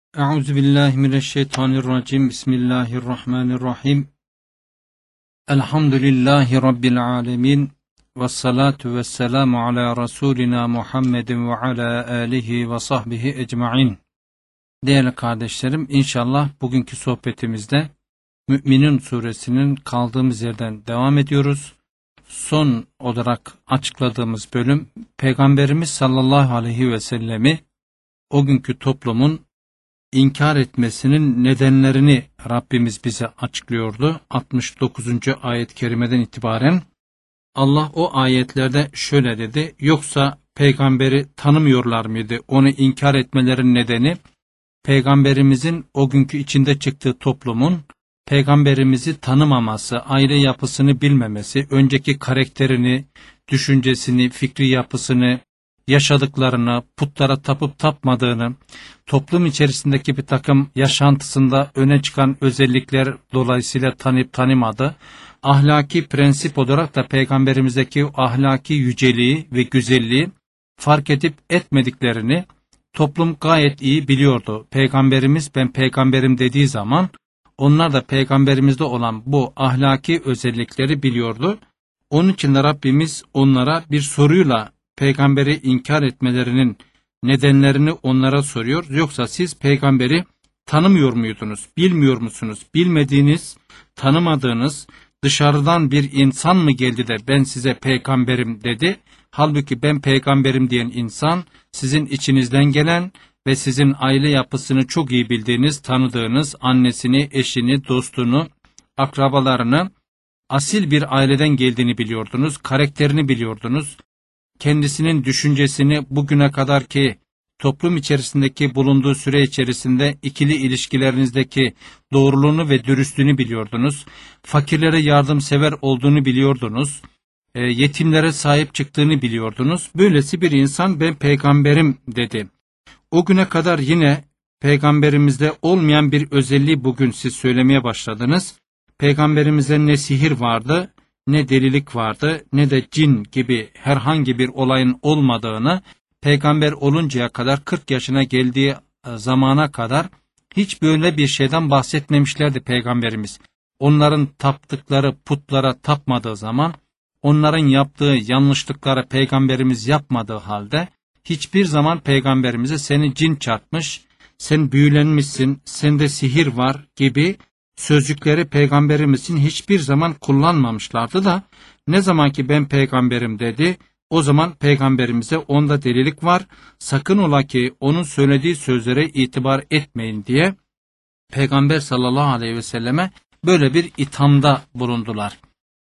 Euzubillahimineşşeytanirracim. Bismillahirrahmanirrahim. Elhamdülillahi Rabbil alemin. Vessalatu vesselamu ala Resulina Muhammedin ve ala alihi ve sahbihi ecmain. Değerli kardeşlerim, inşallah bugünkü sohbetimizde Mü'minun suresinin kaldığımız yerden devam ediyoruz. Son olarak açıkladığımız bölüm, Peygamberimiz sallallahu aleyhi ve sellemi o günkü toplumun İnkar etmesinin nedenlerini Rabbimiz bize açıklıyordu. 69. ayet-i kerimeden itibaren Allah o ayetlerde şöyle dedi: yoksa peygamberi tanımıyorlar mıydı? Onu inkar etmelerin nedeni, peygamberimizin o günkü içinde çıktığı toplumun peygamberimizi tanımaması, aile yapısını bilmemesi, önceki karakterini, düşüncesini, fikri yapısını, yaşadıklarını, putlara tapıp tapmadığını, toplum içerisindeki bir takım yaşantısında öne çıkan özellikler dolayısıyla tanıyıp tanımadı, ahlaki prensip olarak da peygamberimizdeki ahlaki yüceliği ve güzelliği fark edip etmediklerini toplum gayet iyi biliyordu. Peygamberimiz ben peygamberim dediği zaman onlar da peygamberimizde olan bu ahlaki özellikleri biliyordu. Onun için de Rabbimiz onlara bir soruyla peygamberi inkar etmelerinin nedenlerini onlara soruyor. Yoksa siz peygamberi tanımıyor muydunuz? Bilmiyor musunuz? Bilmediğiniz, tanımadığınız dışarıdan bir insan mı geldi de ben size peygamberim dedi? Halbuki ben peygamberim diyen insan sizin içinizden gelen ve sizin aile yapısını çok iyi bildiğiniz, tanıdığınız annesini, eşini, dostunu, akrabalarını, asil bir aileden geldiğini biliyordunuz, karakterini biliyordunuz. Kendisinin düşüncesini bugüne kadar ki toplum içerisindeki bulunduğu süre içerisinde ikili ilişkilerinizdeki doğruluğunu ve dürüstlüğünü biliyordunuz. Fakirlere yardımsever olduğunu biliyordunuz. Yetimlere sahip çıktığını biliyordunuz. Böylesi bir insan ben peygamberim dedi. O güne kadar yine peygamberimizde olmayan bir özelliği bugün siz söylemeye başladınız. Peygamberimizde ne sihir vardı, ne delilik vardı, ne de cin gibi herhangi bir olayın olmadığını, peygamber oluncaya kadar 40 yaşına geldiği zamana kadar hiç böyle bir şeyden bahsetmemişlerdi peygamberimiz. Onların taptıkları putlara tapmadığı zaman, onların yaptığı yanlışlıkları peygamberimiz yapmadığı halde, hiçbir zaman peygamberimize seni cin çarpmış, sen büyülenmişsin, sende sihir var gibi sözcükleri peygamberimizin hiçbir zaman kullanmamışlardı da ne zaman ki ben peygamberim dedi, o zaman peygamberimize onda delilik var, sakın ola ki onun söylediği sözlere itibar etmeyin diye peygamber sallallahu aleyhi ve selleme böyle bir ithamda bulundular.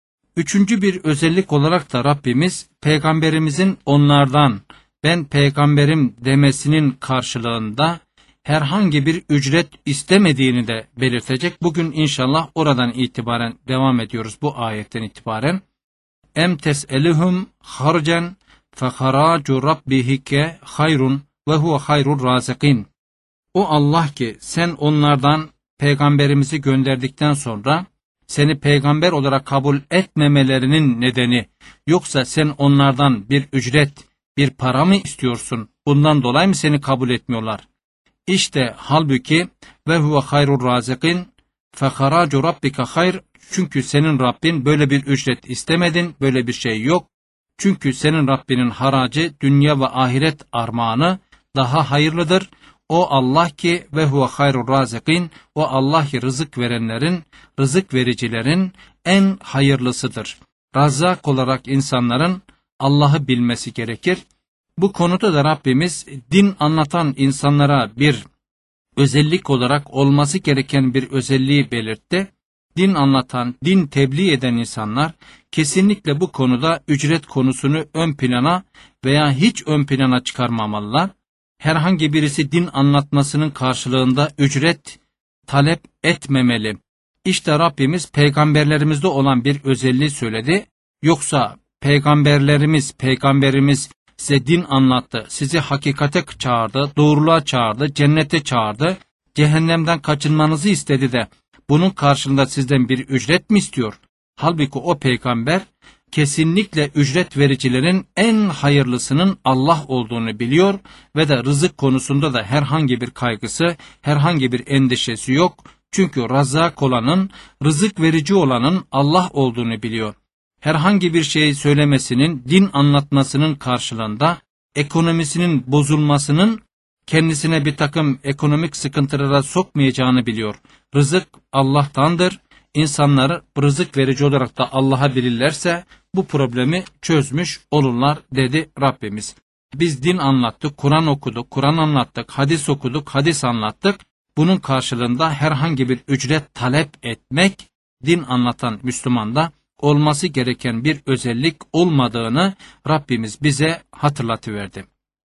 Üçüncü bir özellik olarak da Rabbimiz peygamberimizin onlardan ben peygamberim demesinin karşılığında herhangi bir ücret istemediğini de belirtecek. Bugün inşallah oradan itibaren devam ediyoruz, bu ayetten itibaren. Em tes'eluhum harcen feharacu rabbihike hayrun ve huve hayrur razikin. O Allah ki sen onlardan peygamberimizi gönderdikten sonra seni peygamber olarak kabul etmemelerinin nedeni, yoksa sen onlardan bir ücret, bir para mı istiyorsun? Bundan dolayı mı seni kabul etmiyorlar? İşte halbuki ve huve hayrur razikin feharacu rabbike hayr, çünkü senin Rabbin böyle bir ücret istemedin, böyle bir şey yok. Çünkü senin Rabbinin haracı dünya ve ahiret armağanı daha hayırlıdır. O Allah ki ve huve hayrur razikin, o Allah ki rızık verenlerin, rızık vericilerin en hayırlısıdır. Razzak olarak insanların Allah'ı bilmesi gerekir. Bu konuda da Rabbimiz din anlatan insanlara bir özellik olarak olması gereken bir özelliği belirtti. Din anlatan, din tebliğ eden insanlar kesinlikle bu konuda ücret konusunu ön plana veya hiç ön plana çıkarmamalılar. Herhangi birisi din anlatmasının karşılığında ücret talep etmemeli. İşte Rabbimiz peygamberlerimizde olan bir özelliği söyledi. Yoksa peygamberimiz size din anlattı, sizi hakikate çağırdı, doğruluğa çağırdı, cennete çağırdı, cehennemden kaçınmanızı istedi de bunun karşılığında sizden bir ücret mi istiyor? Halbuki o peygamber kesinlikle ücret vericilerin en hayırlısının Allah olduğunu biliyor ve de rızık konusunda da herhangi bir kaygısı, herhangi bir endişesi yok. Çünkü Razzak olanın, rızık verici olanın Allah olduğunu biliyor. Herhangi bir şey söylemesinin, din anlatmasının karşılığında ekonomisinin bozulmasının kendisine bir takım ekonomik sıkıntılara sokmayacağını biliyor. Rızık Allah'tandır. İnsanları rızık verici olarak da Allah'a bilirlerse bu problemi çözmüş olurlar dedi Rabbimiz. Biz din anlattık, Kur'an okuduk, Kur'an anlattık, hadis okuduk, hadis anlattık. Bunun karşılığında herhangi bir ücret talep etmek din anlatan Müslümanda olması gereken bir özellik olmadığını Rabbimiz bize hatırlatıverdi.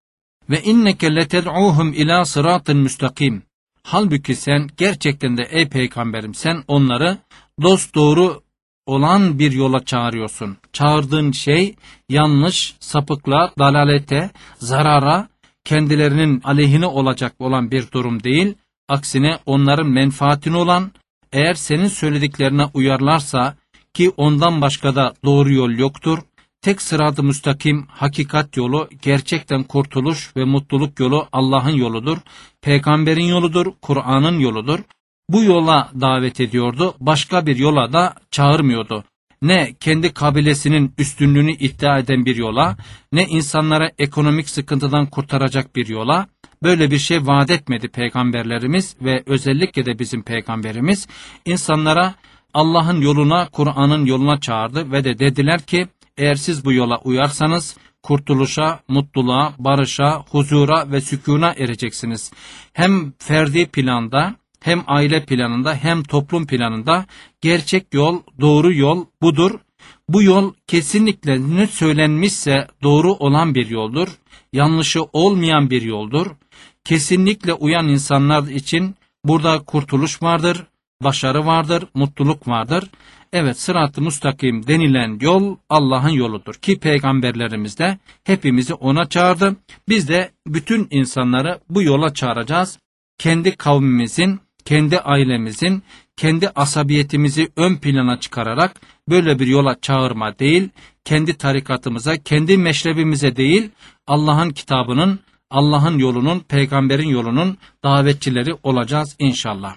Ve inneke leted'uhum ila sıratın müstakim. Halbuki sen gerçekten de ey peygamberim sen onları dosdoğru olan bir yola çağırıyorsun. Çağırdığın şey yanlış, sapıklığa, dalalete, zarara, kendilerinin aleyhine olacak olan bir durum değil. Aksine onların menfaatine olan, eğer senin söylediklerine uyarlarsa ki ondan başka da doğru yol yoktur. Tek sırat-ı müstakim, hakikat yolu, gerçekten kurtuluş ve mutluluk yolu Allah'ın yoludur. Peygamberin yoludur, Kur'an'ın yoludur. Bu yola davet ediyordu, başka bir yola da çağırmıyordu. Ne kendi kabilesinin üstünlüğünü iddia eden bir yola, ne insanlara ekonomik sıkıntıdan kurtaracak bir yola, böyle bir şey vaat etmedi peygamberlerimiz ve özellikle de bizim peygamberimiz. İnsanlara Allah'ın yoluna, Kur'an'ın yoluna çağırdı ve de dediler ki, eğer siz bu yola uyarsanız kurtuluşa, mutluluğa, barışa, huzura ve sükûna ereceksiniz. Hem ferdi planda, hem aile planında, hem toplum planında gerçek yol, doğru yol budur. Bu yol kesinlikle ne söylenmişse doğru olan bir yoldur. Yanlışı olmayan bir yoldur. Kesinlikle uyan insanlar için burada kurtuluş vardır, başarı vardır, mutluluk vardır. Evet, sırat-ı müstakim denilen yol Allah'ın yoludur ki peygamberlerimiz de hepimizi ona çağırdı. Biz de bütün insanları bu yola çağıracağız. Kendi kavmimizin, kendi ailemizin, kendi asabiyetimizi ön plana çıkararak böyle bir yola çağırma değil, kendi tarikatımıza, kendi meşrebimize değil, Allah'ın kitabının, Allah'ın yolunun, peygamberin yolunun davetçileri olacağız inşallah.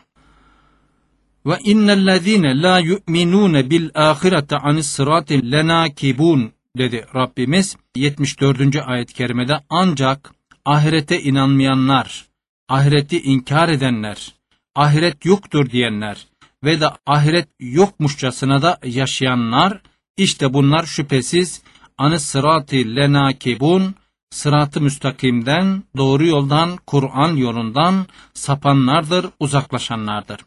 Ve innellezîne lâ yu'minûne bil âhirete anis-sırâti lenâkibûn dedi Rabbimiz 74. ayet-i kerimede. Ancak ahirete inanmayanlar, ahireti inkar edenler, ahiret yoktur diyenler ve de ahiret yokmuşçasına da yaşayanlar, işte bunlar şüphesiz anis-sırâti lenâkibûn, sırat-ı müstakimden, doğru yoldan, Kur'an yolundan sapanlardır, uzaklaşanlardır.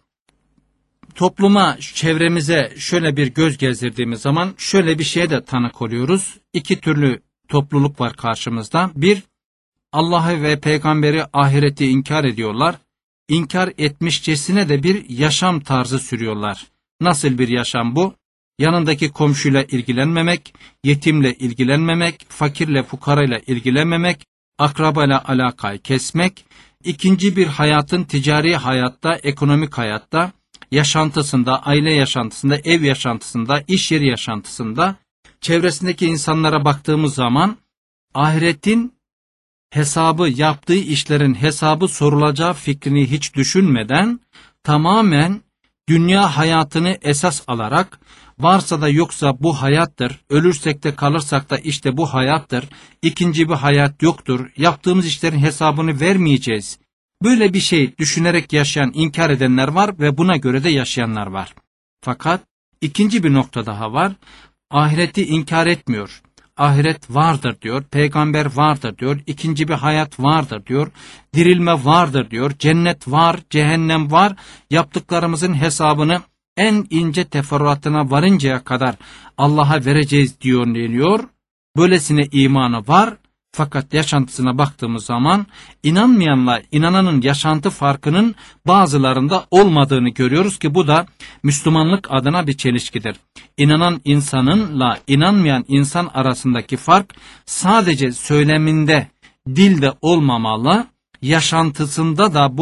Topluma, çevremize şöyle bir göz gezdirdiğimiz zaman şöyle bir şeye de tanık oluyoruz. İki türlü topluluk var karşımızda. Bir, Allah'ı ve peygamberi, ahireti inkar ediyorlar. İnkar etmişçesine de bir yaşam tarzı sürüyorlar. Nasıl bir yaşam bu? Yanındaki komşuyla ilgilenmemek, yetimle ilgilenmemek, fakirle fukarayla ilgilenmemek, akrabayla alakayı kesmek, ikinci bir hayatın ticari hayatta, ekonomik hayatta, yaşantısında, aile yaşantısında, ev yaşantısında, iş yeri yaşantısında, çevresindeki insanlara baktığımız zaman ahiretin hesabı, yaptığı işlerin hesabı sorulacağı fikrini hiç düşünmeden tamamen dünya hayatını esas alarak, varsa da yoksa bu hayattır, ölürsek de kalırsak da işte bu hayattır, ikinci bir hayat yoktur, yaptığımız işlerin hesabını vermeyeceğiz. Böyle bir şey düşünerek yaşayan, inkar edenler var ve buna göre de yaşayanlar var. Fakat ikinci bir nokta daha var. Ahireti inkar etmiyor. Ahiret vardır diyor, peygamber vardır diyor, ikinci bir hayat vardır diyor, dirilme vardır diyor, cennet var, cehennem var, yaptıklarımızın hesabını en ince teferruatına varıncaya kadar Allah'a vereceğiz diyor. Böylesine imanı var. Fakat yaşantısına baktığımız zaman inanmayanla inananın yaşantı farkının bazılarında olmadığını görüyoruz ki bu da Müslümanlık adına bir çelişkidir. İnanan insanınla inanmayan insan arasındaki fark sadece söyleminde, dilde olmamalı, yaşantısında da bu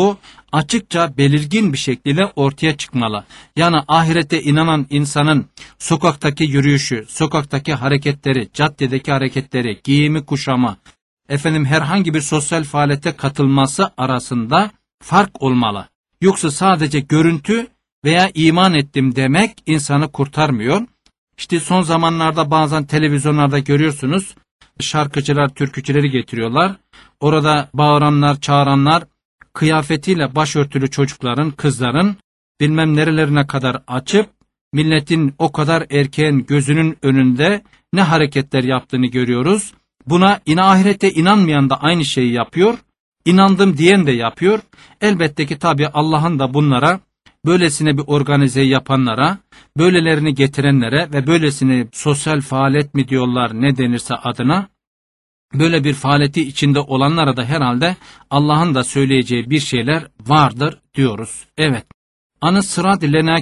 açıkça belirgin bir şekilde ortaya çıkmalı. Yani ahirete inanan insanın sokaktaki yürüyüşü, sokaktaki hareketleri, caddedeki hareketleri, giyimi, kuşamı, herhangi bir sosyal faaliyete katılması arasında fark olmalı. Yoksa sadece görüntü veya iman ettim demek insanı kurtarmıyor. İşte son zamanlarda bazen televizyonlarda görüyorsunuz, şarkıcılar, türkücüleri getiriyorlar. Orada bağıranlar, çağıranlar, kıyafetiyle başörtülü çocukların, kızların bilmem nerelerine kadar açıp, milletin o kadar erkeğin gözünün önünde ne hareketler yaptığını görüyoruz. Buna ahirete inanmayan da aynı şeyi yapıyor, inandım diyen de yapıyor. Elbette ki tabii Allah'ın da bunlara, böylesine bir organizeyi yapanlara, böylelerini getirenlere ve böylesine sosyal faaliyet mi diyorlar ne denirse adına, böyle bir faaliyeti içinde olanlara da herhalde Allah'ın da söyleyeceği bir şeyler vardır diyoruz. Evet. Anı sırat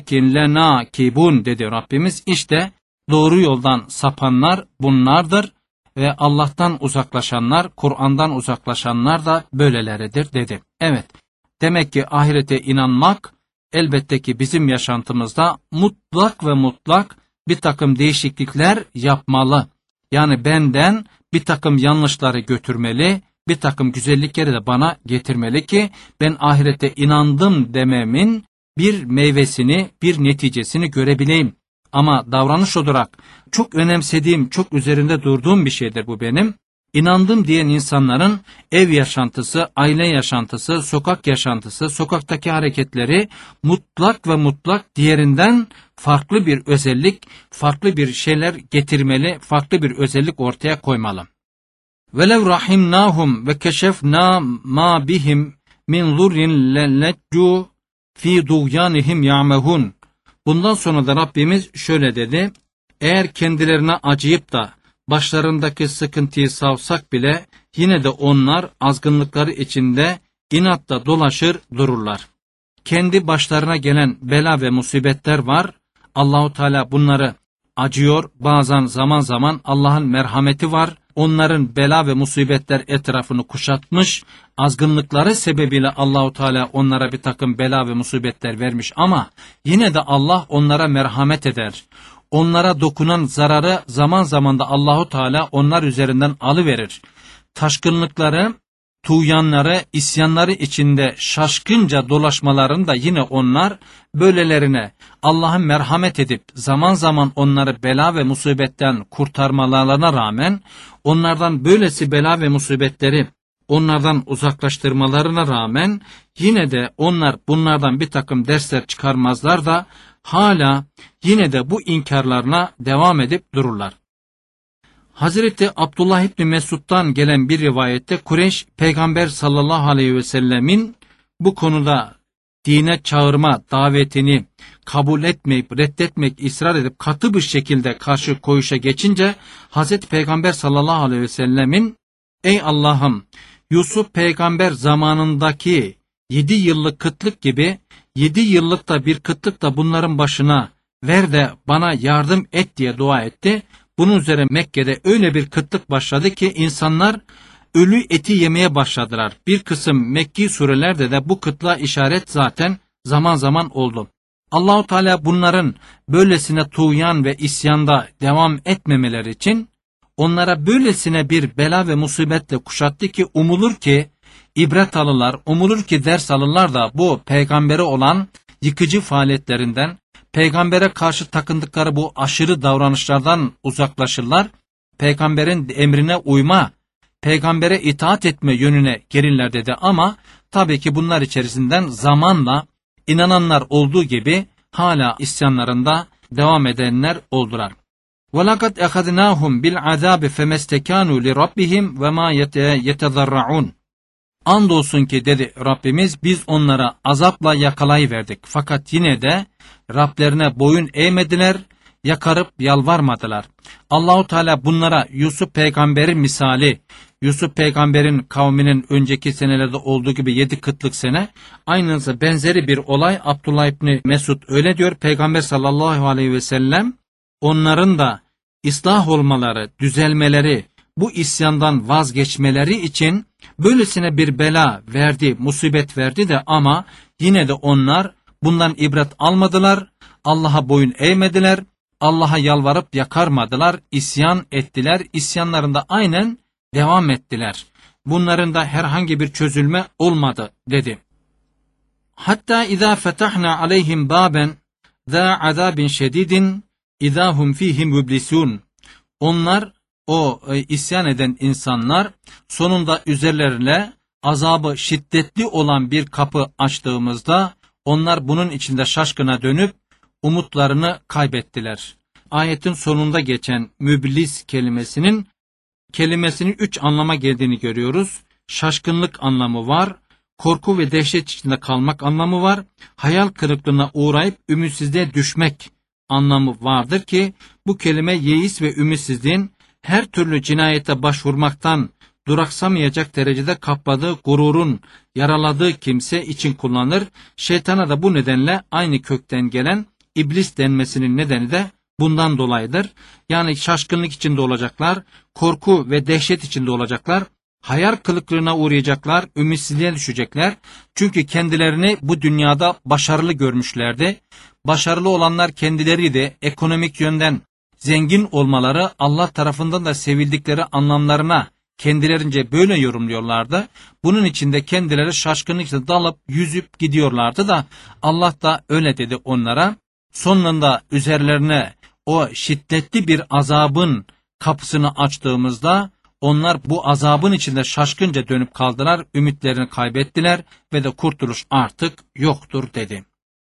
lenakibun dedi Rabbimiz. İşte doğru yoldan sapanlar bunlardır ve Allah'tan uzaklaşanlar, Kur'an'dan uzaklaşanlar da böyleleridir dedi. Evet. Demek ki ahirete inanmak elbette ki bizim yaşantımızda mutlak bir takım değişiklikler yapmalı. Yani benden bir takım yanlışları götürmeli, bir takım güzellikleri de bana getirmeli ki ben ahirete inandım dememin bir meyvesini, bir neticesini görebileyim. Ama davranış olarak çok önemsediğim, çok üzerinde durduğum bir şeydir bu benim. İnandım diyen insanların ev yaşantısı, aile yaşantısı, sokak yaşantısı, sokaktaki hareketleri mutlak diğerinden farklı bir özellik, farklı bir şeyler getirmeli, farklı bir özellik ortaya koymalı. وَلَوْ رَحِمْنَاهُمْ وَكَشَفْنَا مَا بِهِمْ مِنْ ضُرٍّ لَلَّجُّوا فِي دُغْيَانِهِمْ يَعْمَهُونَ. Bundan sonra da Rabbimiz şöyle dedi: eğer kendilerine acıyıp da başlarındaki sıkıntıyı savsak bile yine de onlar azgınlıkları içinde inatla dolaşır dururlar. Kendi başlarına gelen bela ve musibetler var. Allahu Teala bunları acıyor. Bazen zaman zaman Allah'ın merhameti var. Onların bela ve musibetler etrafını kuşatmış. Azgınlıkları sebebiyle Allahu Teala onlara bir takım bela ve musibetler vermiş ama yine de Allah onlara merhamet eder. Onlara dokunan zararı zaman zaman da Allahu Teala onlar üzerinden alıverir. Taşkınlıkları, tuğyanları, isyanları içinde şaşkınca dolaşmalarında yine onlar böylelerine Allah'ın merhamet edip zaman zaman onları bela ve musibetten kurtarmalarına rağmen, onlardan böylesi bela ve musibetleri onlardan uzaklaştırmalarına rağmen yine de onlar bunlardan bir takım dersler çıkarmazlar da hala yine de bu inkarlarına devam edip dururlar. Hazreti Abdullah İbni Mesud'dan gelen bir rivayette Kureyş Peygamber sallallahu aleyhi ve sellemin bu konuda dine çağırma davetini kabul etmeyip reddetmek, ısrar edip katı bir şekilde karşı koyuşa geçince Hazreti Peygamber sallallahu aleyhi ve sellemin ey Allah'ım, Yusuf Peygamber zamanındaki 7 yıllık kıtlık gibi 7 yıllık da bir kıtlık da bunların başına ver de bana yardım et diye dua etti. Bunun üzerine Mekke'de öyle bir kıtlık başladı ki insanlar ölü eti yemeye başladılar. Bir kısım Mekki surelerde de bu kıtlığa işaret zaten zaman zaman oldu. Allahu Teala bunların böylesine tuğyan ve isyanda devam etmemeleri için onlara böylesine bir bela ve musibetle kuşattı ki umulur ki ibret alırlar, umulur ki ders alırlar da bu peygambere olan yıkıcı faaliyetlerinden, peygambere karşı takındıkları bu aşırı davranışlardan uzaklaşırlar, peygamberin emrine uyma, peygambere itaat etme yönüne gelirler dedi ama tabii ki bunlar içerisinden zamanla inananlar olduğu gibi hala isyanlarında devam edenler oldular. وَلَقَدْ اَخَذْنَاهُمْ بِالْعَذَابِ فَمَسْتَكَانُوا لِرَبِّهِمْ وَمَا يَتَضَرَّعُونَ. Andolsun ki dedi Rabbimiz biz onlara azapla yakalayıverdik. Fakat yine de Rablerine boyun eğmediler, yakarıp yalvarmadılar. Allahu Teala bunlara Yusuf peygamberin misali, Yusuf peygamberin kavminin önceki senelerde olduğu gibi 7 kıtlık sene, aynısı benzeri bir olay. Abdullah İbni Mesud öyle diyor, Peygamber sallallahu aleyhi ve sellem onların da ıslah olmaları, düzelmeleri, bu isyandan vazgeçmeleri için böylesine bir bela verdi, musibet verdi de ama yine de onlar bundan ibret almadılar, Allah'a boyun eğmediler, Allah'a yalvarıp yakarmadılar, isyan ettiler, isyanlarında aynen devam ettiler. Bunların da herhangi bir çözülme olmadı dedi. Hatta izâ fetahna aleyhim bâben zâ azâbin şedîdin izâ hum fîhî müblisûn. Onlar, o isyan eden insanlar sonunda üzerlerine azabı şiddetli olan bir kapı açtığımızda onlar bunun içinde şaşkına dönüp umutlarını kaybettiler. Ayetin sonunda geçen müblis kelimesinin 3 anlama geldiğini görüyoruz. Şaşkınlık anlamı var, korku ve dehşet içinde kalmak anlamı var, hayal kırıklığına uğrayıp ümitsizliğe düşmek anlamı vardır ki bu kelime yeis ve ümitsizliğin her türlü cinayete başvurmaktan duraksamayacak derecede kapladığı gururun yaraladığı kimse için kullanılır. Şeytana da bu nedenle aynı kökten gelen iblis denmesinin nedeni de bundan dolayıdır. Yani şaşkınlık içinde olacaklar, korku ve dehşet içinde olacaklar, hayal kırıklığına uğrayacaklar, ümitsizliğe düşecekler. Çünkü kendilerini bu dünyada başarılı görmüşlerdi. Başarılı olanlar kendileriydi. Ekonomik yönden zengin olmaları, Allah tarafından da sevildikleri anlamlarına kendilerince böyle yorumluyorlardı. Bunun içinde kendileri şaşkınlıkla dalıp yüzüp gidiyorlardı da Allah da öyle dedi onlara. Sonunda üzerlerine o şiddetli bir azabın kapısını açtığımızda onlar bu azabın içinde şaşkınca dönüp kaldılar, ümitlerini kaybettiler ve de kurtuluş artık yoktur dedi.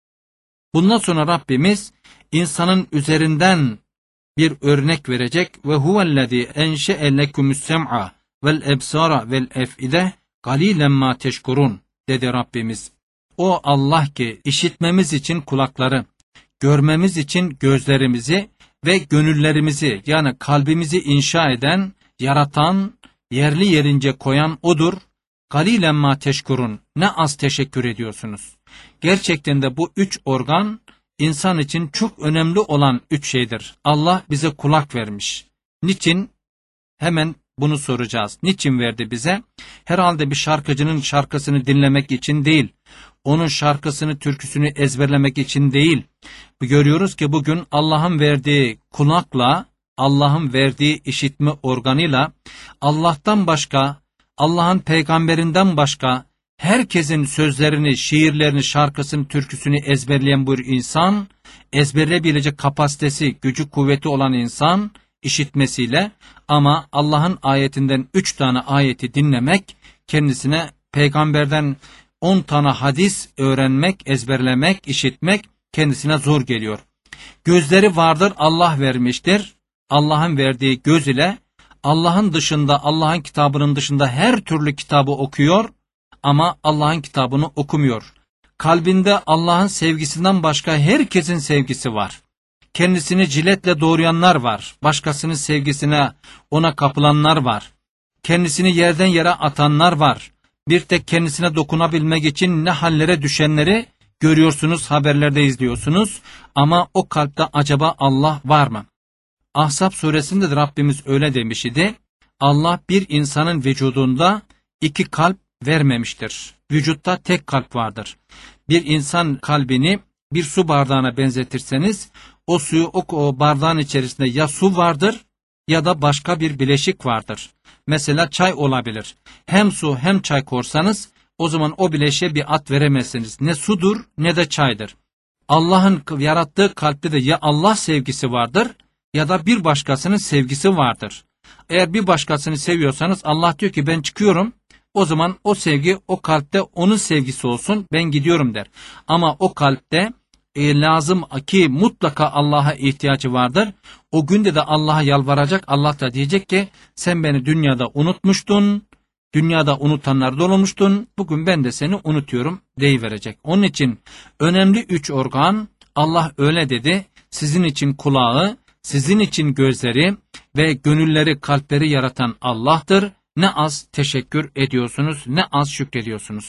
Bundan sonra Rabbimiz insanın üzerinden bir örnek verecek ve huvellezî enşe'e lekumu's sem'a vel ebsara vel ef'ide galilen ma teşkurun dedi Rabbimiz. O Allah ki işitmemiz için kulakları, görmemiz için gözlerimizi ve gönüllerimizi yani kalbimizi inşa eden, yaratan, yerli yerince koyan O'dur. Galilen ma teşkurun. Ne az teşekkür ediyorsunuz. Gerçekten de bu 3 organ insan için çok önemli olan 3 şeydir. Allah bize kulak vermiş. Niçin? Hemen bunu soracağız. Niçin verdi bize? Herhalde bir şarkıcının şarkısını dinlemek için değil. Onun şarkısını, türküsünü ezberlemek için değil. Görüyoruz ki bugün Allah'ın verdiği kulakla, Allah'ın verdiği işitme organıyla Allah'tan başka, Allah'ın peygamberinden başka herkesin sözlerini, şiirlerini, şarkısını, türküsünü ezberleyen bir insan, ezberleyebilecek kapasitesi, gücü, kuvveti olan insan işitmesiyle ama Allah'ın ayetinden 3 tane ayeti dinlemek, kendisine peygamberden 10 tane hadis öğrenmek, ezberlemek, işitmek kendisine zor geliyor. Gözleri vardır, Allah vermiştir. Allah'ın verdiği göz ile Allah'ın dışında, Allah'ın kitabının dışında her türlü kitabı okuyor ama Allah'ın kitabını okumuyor. Kalbinde Allah'ın sevgisinden başka herkesin sevgisi var. Kendisini ciletle doğrayanlar var. Başkasının sevgisine, ona kapılanlar var. Kendisini yerden yere atanlar var. Bir tek kendisine dokunabilmek için ne hallere düşenleri görüyorsunuz, haberlerde izliyorsunuz. Ama o kalpte acaba Allah var mı? Ahzab suresinde de Rabbimiz öyle demiş idi. Allah bir insanın vücudunda 2 kalp vermemiştir. Vücutta tek kalp vardır. Bir insan kalbini bir su bardağına benzetirseniz o suyu o bardağın içerisinde ya su vardır ya da başka bir bileşik vardır. Mesela çay olabilir. Hem su hem çay korsanız o zaman o bileşiğe bir ad veremezsiniz. Ne sudur ne de çaydır. Allah'ın yarattığı kalpte de ya Allah sevgisi vardır ya da bir başkasının sevgisi vardır. Eğer bir başkasını seviyorsanız Allah diyor ki ben çıkıyorum. O zaman o sevgi o kalpte onun sevgisi olsun, ben gidiyorum der. Ama o kalpte lazım ki mutlaka Allah'a ihtiyacı vardır. O günde de Allah'a yalvaracak. Allah da diyecek ki sen beni dünyada unutmuştun. Dünyada unutanlar dolmuştun. Bugün ben de seni unutuyorum deyiverecek. Onun için önemli 3 organ Allah öyle dedi. Sizin için kulağı, sizin için gözleri ve gönülleri, kalpleri yaratan Allah'tır. Ne az teşekkür ediyorsunuz, ne az şükrediyorsunuz.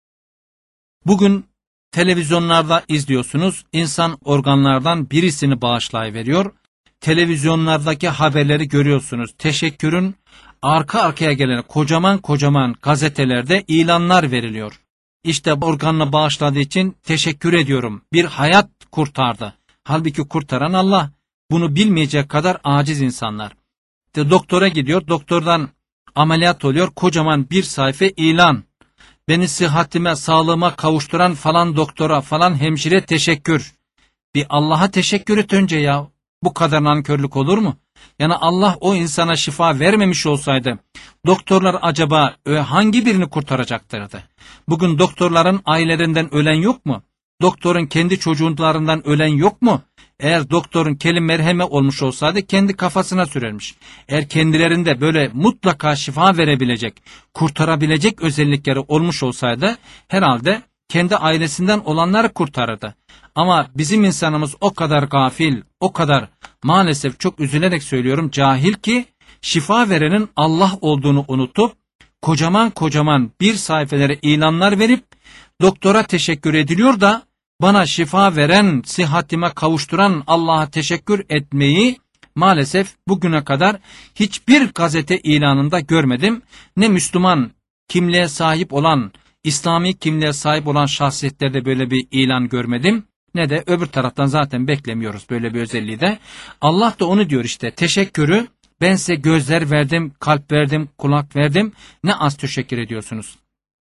Bugün televizyonlarda izliyorsunuz, insan organlardan birisini bağışlayıveriyor. Televizyonlardaki haberleri görüyorsunuz. Teşekkürün arka arkaya gelen kocaman kocaman gazetelerde ilanlar veriliyor. İşte organını bağışladığı için teşekkür ediyorum. Bir hayat kurtardı. Halbuki kurtaran Allah. Bunu bilmeyecek kadar aciz insanlar. Doktora gidiyor, doktordan ameliyat oluyor, kocaman bir sayfa ilan. Beni sıhhatime, sağlığıma kavuşturan falan doktora, falan hemşire teşekkür. Bir Allah'a teşekkür et önce ya. Bu kadar nankörlük olur mu? Yani Allah o insana şifa vermemiş olsaydı, doktorlar acaba hangi birini kurtaracaktırdı? Bugün doktorların ailelerinden ölen yok mu? Doktorun kendi çocuklarından ölen yok mu? Eğer doktorun kelim merheme olmuş olsaydı kendi kafasına sürermiş. Eğer kendilerinde böyle mutlaka şifa verebilecek, kurtarabilecek özellikleri olmuş olsaydı herhalde kendi ailesinden olanları kurtarırdı. Ama bizim insanımız o kadar gafil, o kadar maalesef çok üzülerek söylüyorum cahil ki şifa verenin Allah olduğunu unutup kocaman kocaman bir sayfelere ilanlar verip doktora teşekkür ediliyor da bana şifa veren, sıhhatime kavuşturan Allah'a teşekkür etmeyi maalesef bugüne kadar hiçbir gazete ilanında görmedim. Ne Müslüman kimliğe sahip olan, İslami kimliğe sahip olan şahsiyetlerde böyle bir ilan görmedim. Ne de öbür taraftan zaten beklemiyoruz böyle bir özelliği de. Allah da onu diyor işte, teşekkürü ben size gözler verdim, kalp verdim, kulak verdim. Ne az teşekkür ediyorsunuz.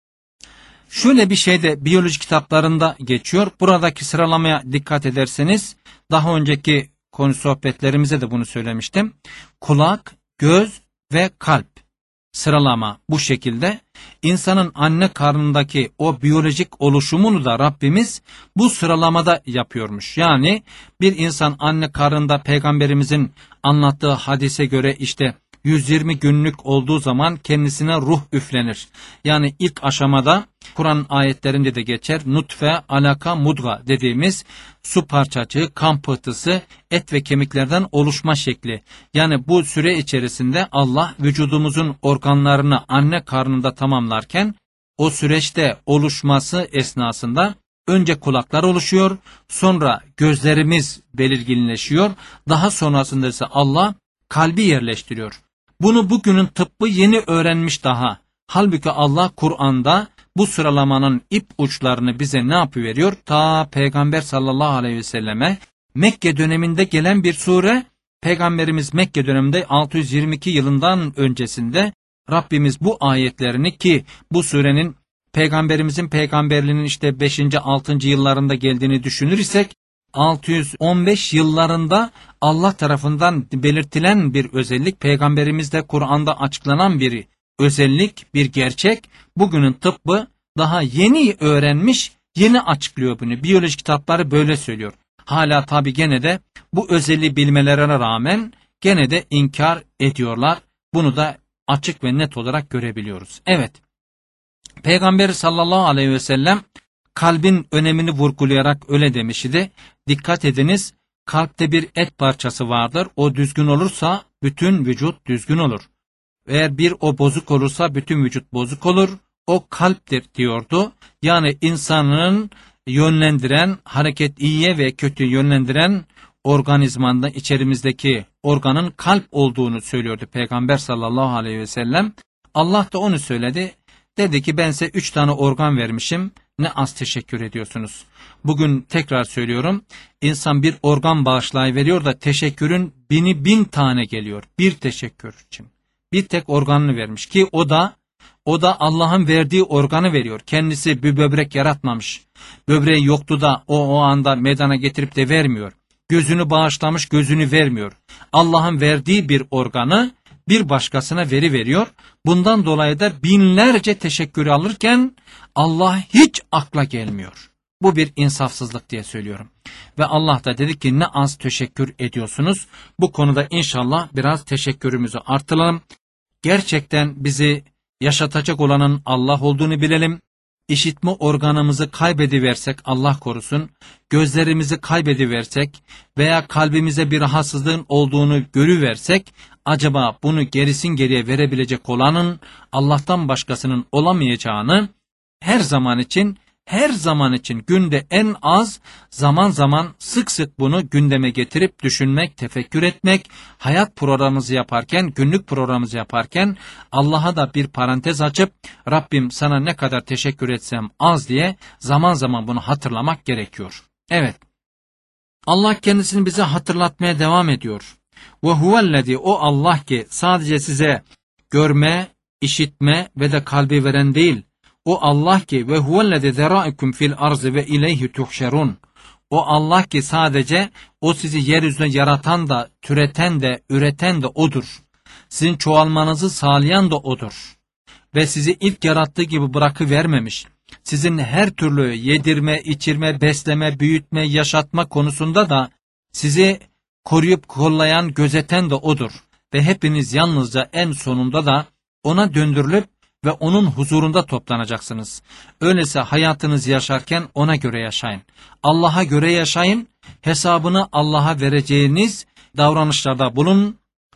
Şöyle bir şey de biyoloji kitaplarında geçiyor. Buradaki sıralamaya dikkat ederseniz daha önceki konu sohbetlerimize de bunu söylemiştim. Kulak, göz ve kalp sıralama bu şekilde. İnsanın anne karnındaki o biyolojik oluşumunu da Rabbimiz bu sıralamada yapıyormuş. Yani bir insan anne karnında Peygamberimizin anlattığı hadise göre işte 120 günlük olduğu zaman kendisine ruh üflenir. Yani ilk aşamada Kur'an ayetlerinde de geçer. Nutfe, alaka, mudga dediğimiz su parçacığı, kan pıhtısı, et ve kemiklerden oluşma şekli. Yani bu süre içerisinde Allah vücudumuzun organlarını anne karnında tamamlarken o süreçte oluşması esnasında önce kulaklar oluşuyor, sonra gözlerimiz belirginleşiyor, daha sonrasında ise Allah kalbi yerleştiriyor. Bunu bugünün tıbbı yeni öğrenmiş daha. Halbuki Allah Kur'an'da bu sıralamanın ip uçlarını bize ne yapıveriyor? Ta Peygamber sallallahu aleyhi ve selleme Mekke döneminde gelen bir sure. Peygamberimiz Mekke döneminde 622 yılından öncesinde Rabbimiz bu ayetlerini, ki bu surenin Peygamberimizin peygamberliğinin işte 5. 6. yıllarında geldiğini düşünür isek 615 yıllarında Allah tarafından belirtilen bir özellik, Peygamberimizde Kur'an'da açıklanan bir özellik, bir gerçek. Bugünün tıbbı daha yeni öğrenmiş, yeni açıklıyor bunu. Biyoloji kitapları böyle söylüyor. Hala tabi gene de bu özelliği bilmelerine rağmen gene de inkar ediyorlar. Bunu da açık ve net olarak görebiliyoruz. Evet, Peygamber sallallahu aleyhi ve sellem kalbin önemini vurgulayarak öyle demişti. Dikkat ediniz, kalpte bir et parçası vardır. O düzgün olursa bütün vücut düzgün olur. Eğer bir o bozuk olursa bütün vücut bozuk olur. O kalptir diyordu. Yani insanın yönlendiren, hareket iyiye ve kötü yönlendiren organizmanda içerimizdeki organın kalp olduğunu söylüyordu Peygamber sallallahu aleyhi ve sellem. Allah da onu söyledi. Dedi ki ben size 3 tane organ vermişim. Ne az teşekkür ediyorsunuz. Bugün tekrar söylüyorum. İnsan bir organ bağışlayıveriyor da teşekkürün 1000 tane geliyor. Bir teşekkür için. Bir tek organını vermiş ki o da Allah'ın verdiği organı veriyor. Kendisi bir böbrek yaratmamış. Böbreği yoktu da o anda meydana getirip de vermiyor. Gözünü bağışlamış, gözünü vermiyor. Allah'ın verdiği bir organı bir başkasına veriyor. Bundan dolayı da binlerce teşekkür alırken Allah hiç akla gelmiyor. Bu bir insafsızlık diye söylüyorum. Ve Allah da dedi ki ne az teşekkür ediyorsunuz. Bu konuda inşallah biraz teşekkürümüzü artıralım. Gerçekten bizi yaşatacak olanın Allah olduğunu bilelim. İşitme organımızı kaybediversek Allah korusun, gözlerimizi kaybediversek veya kalbimize bir rahatsızlığın olduğunu görüversek, acaba bunu gerisin geriye verebilecek olanın Allah'tan başkasının olamayacağını her zaman için her zaman için günde en az zaman zaman sık sık bunu gündeme getirip düşünmek, tefekkür etmek, hayat programımızı yaparken, günlük programımızı yaparken Allah'a da bir parantez açıp Rabbim sana ne kadar teşekkür etsem az diye zaman zaman bunu hatırlamak gerekiyor. Evet, Allah kendisini bize hatırlatmaya devam ediyor. Ve huvellezî, o Allah ki sadece size görme, işitme ve de kalbi veren değil, o Allah ki ve huvellezî zerâikum fil ardı ve ileyhi tuhşerun. O Allah ki sadece o sizi yeryüzüne yaratan da, türeten de, üreten de odur. Sizin çoğalmanızı sağlayan da odur. Ve sizi ilk yarattığı gibi bırakıvermemiş. Sizin her türlü yedirme, içirme, besleme, büyütme, yaşatma konusunda da sizi koruyup kollayan, gözeten de odur. Ve hepiniz yalnızca en sonunda da ona döndürülüp ve onun huzurunda toplanacaksınız. Öyleyse hayatınızı yaşarken ona göre yaşayın. Allah'a göre yaşayın. Hesabını Allah'a vereceğiniz davranışlarda bulun.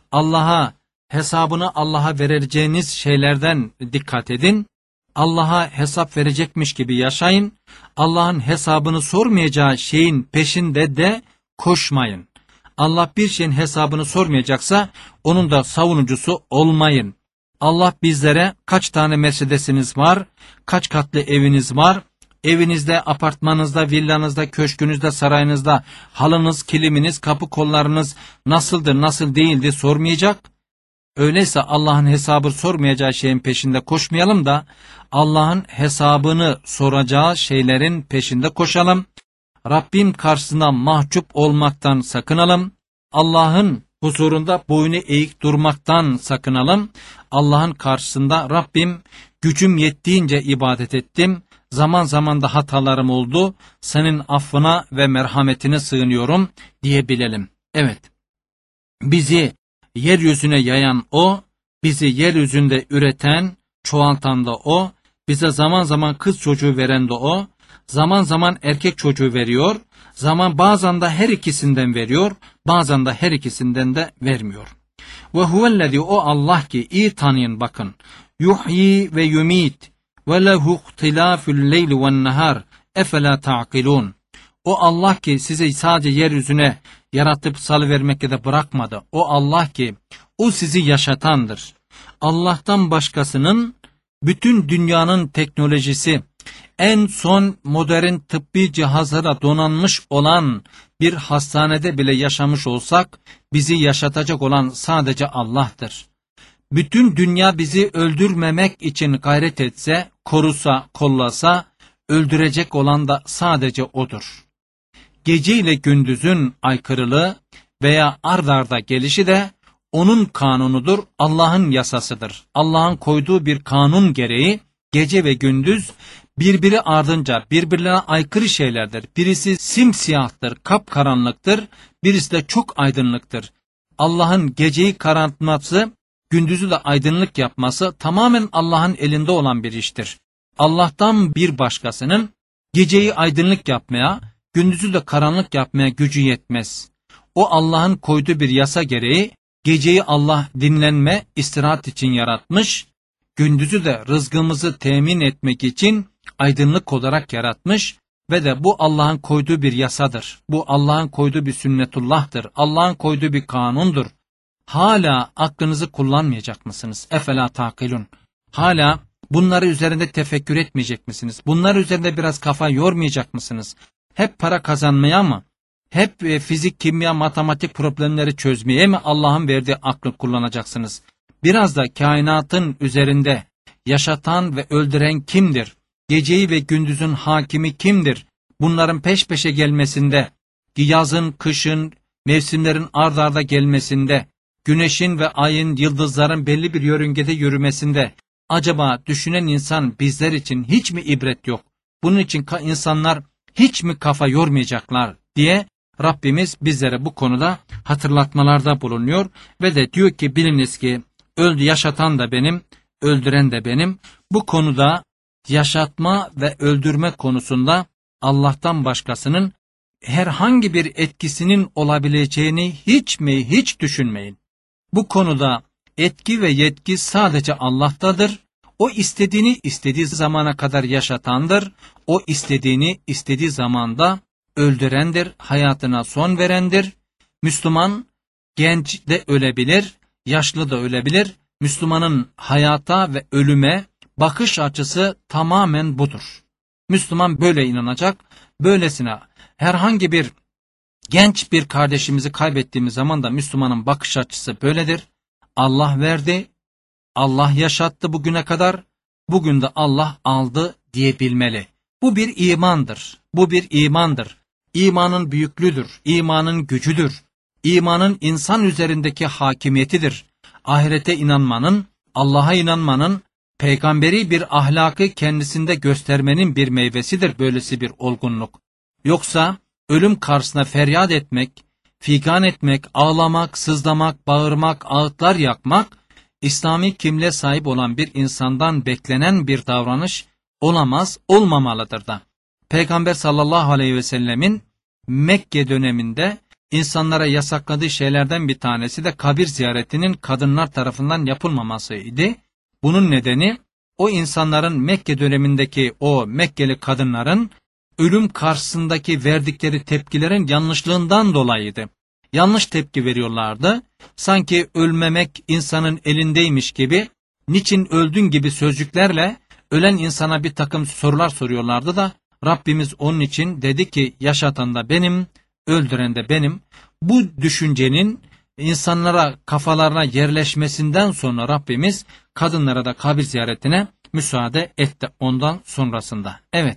Hesabını Allah'a vereceğiniz şeylerden dikkat edin. Allah'a hesap verecekmiş gibi yaşayın. Allah'ın hesabını sormayacağı şeyin peşinde de koşmayın. Allah bir şeyin hesabını sormayacaksa onun da savunucusu olmayın. Allah bizlere kaç tane Mercedes'iniz var, kaç katlı eviniz var, evinizde, apartmanınızda, villanızda, köşkünüzde, sarayınızda halınız, kiliminiz, kapı kollarınız nasıldır, nasıl değildir sormayacak. Öyleyse Allah'ın hesabı sormayacağı şeyin peşinde koşmayalım da Allah'ın hesabını soracağı şeylerin peşinde koşalım. Rabbim karşısında mahcup olmaktan sakınalım. Allah'ın huzurunda boynu eğik durmaktan sakınalım. Allah'ın karşısında Rabbim gücüm yettiğince ibadet ettim. Zaman zaman da hatalarım oldu. Senin affına ve merhametine sığınıyorum diyebilelim. Evet, bizi yeryüzüne yayan O, bizi yeryüzünde üreten, çoğaltan da O, bize zaman zaman kız çocuğu veren de O, zaman zaman erkek çocuğu veriyor, bazen de her ikisinden veriyor, bazen de her ikisinden de vermiyor. Ve huvellezî, o Allah ki, iyi tanıyın bakın, yuhyi ve yumit ve lehu ihtilâful leyli ven nehâr efelâ ta'kilûn. O Allah ki sizi sadece yeryüzüne yaratıp salıvermekle de bırakmadı. O Allah ki o sizi yaşatandır. Allah'tan başkasının bütün dünyanın teknolojisi, en son modern tıbbi cihazlara donanmış olan bir hastanede bile yaşamış olsak bizi yaşatacak olan sadece Allah'tır. Bütün dünya bizi öldürmemek için gayret etse, korusa, kollasa öldürecek olan da sadece O'dur. Gece ile gündüzün aykırılığı veya ard arda gelişi de O'nun kanunudur, Allah'ın yasasıdır. Allah'ın koyduğu bir kanun gereği gece ve gündüz birbiri ardınca birbirlerine aykırı şeylerdir. Birisi simsiyahtır, kapkaranlıktır, birisi de çok aydınlıktır. Allah'ın geceyi karartması, gündüzü de aydınlık yapması tamamen Allah'ın elinde olan bir iştir. Allah'tan bir başkasının geceyi aydınlık yapmaya, gündüzü de karanlık yapmaya gücü yetmez. O Allah'ın koyduğu bir yasa gereği geceyi Allah dinlenme, istirahat için yaratmış, gündüzü de rızkımızı temin etmek için aydınlık olarak yaratmış ve de bu Allah'ın koyduğu bir yasadır. Bu Allah'ın koyduğu bir sünnetullah'tır. Allah'ın koyduğu bir kanundur. Hala aklınızı kullanmayacak mısınız? Efela takilun. Hala bunları üzerinde tefekkür etmeyecek misiniz? Bunlar üzerinde biraz kafa yormayacak mısınız? Hep para kazanmaya mı? Hep fizik, kimya, matematik problemleri çözmeye mi Allah'ın verdiği aklı kullanacaksınız? Biraz da kainatın üzerinde yaşatan ve öldüren kimdir? Geceyi ve gündüzün hakimi kimdir? Bunların peş peşe gelmesinde, yazın, kışın, mevsimlerin ard arda gelmesinde, güneşin ve ayın, yıldızların belli bir yörüngede yürümesinde, acaba düşünen insan bizler için hiç mi ibret yok? Bunun için insanlar hiç mi kafa yormayacaklar diye Rabbimiz bizlere bu konuda hatırlatmalarda bulunuyor ve de diyor ki biliniz ki yaşatan da benim, öldüren de benim. Bu konuda yaşatma ve öldürme konusunda Allah'tan başkasının herhangi bir etkisinin olabileceğini hiç düşünmeyin. Bu konuda etki ve yetki sadece Allah'tadır. O istediğini istediği zamana kadar yaşatandır. O istediğini istediği zamanda öldürendir, hayatına son verendir. Müslüman genç de ölebilir, yaşlı da ölebilir. Müslümanın hayata ve ölüme bakış açısı tamamen budur. Müslüman böyle inanacak. Böylesine herhangi bir genç bir kardeşimizi kaybettiğimiz zaman da Müslümanın bakış açısı böyledir. Allah verdi, Allah yaşattı bugüne kadar, bugün de Allah aldı diyebilmeli. Bu bir imandır, bu bir imandır. İmanın büyüklüğüdür, imanın gücüdür, imanın insan üzerindeki hakimiyetidir. Ahirete inanmanın, Allah'a inanmanın, peygamberi bir ahlakı kendisinde göstermenin bir meyvesidir böylesi bir olgunluk. Yoksa ölüm karşısında feryat etmek, figan etmek, ağlamak, sızlamak, bağırmak, ağıtlar yakmak, İslami kimliğe sahip olan bir insandan beklenen bir davranış olamaz, olmamalıdır da. Peygamber sallallahu aleyhi ve sellemin Mekke döneminde insanlara yasakladığı şeylerden bir tanesi de kabir ziyaretinin kadınlar tarafından yapılmamasıydı. Bunun nedeni o insanların Mekke dönemindeki o Mekkeli kadınların ölüm karşısındaki verdikleri tepkilerin yanlışlığından dolayıydı. Yanlış tepki veriyorlardı. Sanki ölmemek insanın elindeymiş gibi, niçin öldün gibi sözcüklerle ölen insana bir takım sorular soruyorlardı da Rabbimiz onun için dedi ki yaşatan da benim, öldüren de benim. Bu düşüncenin insanlara kafalarına yerleşmesinden sonra Rabbimiz kadınlara da kabir ziyaretine müsaade etti ondan sonrasında. Evet.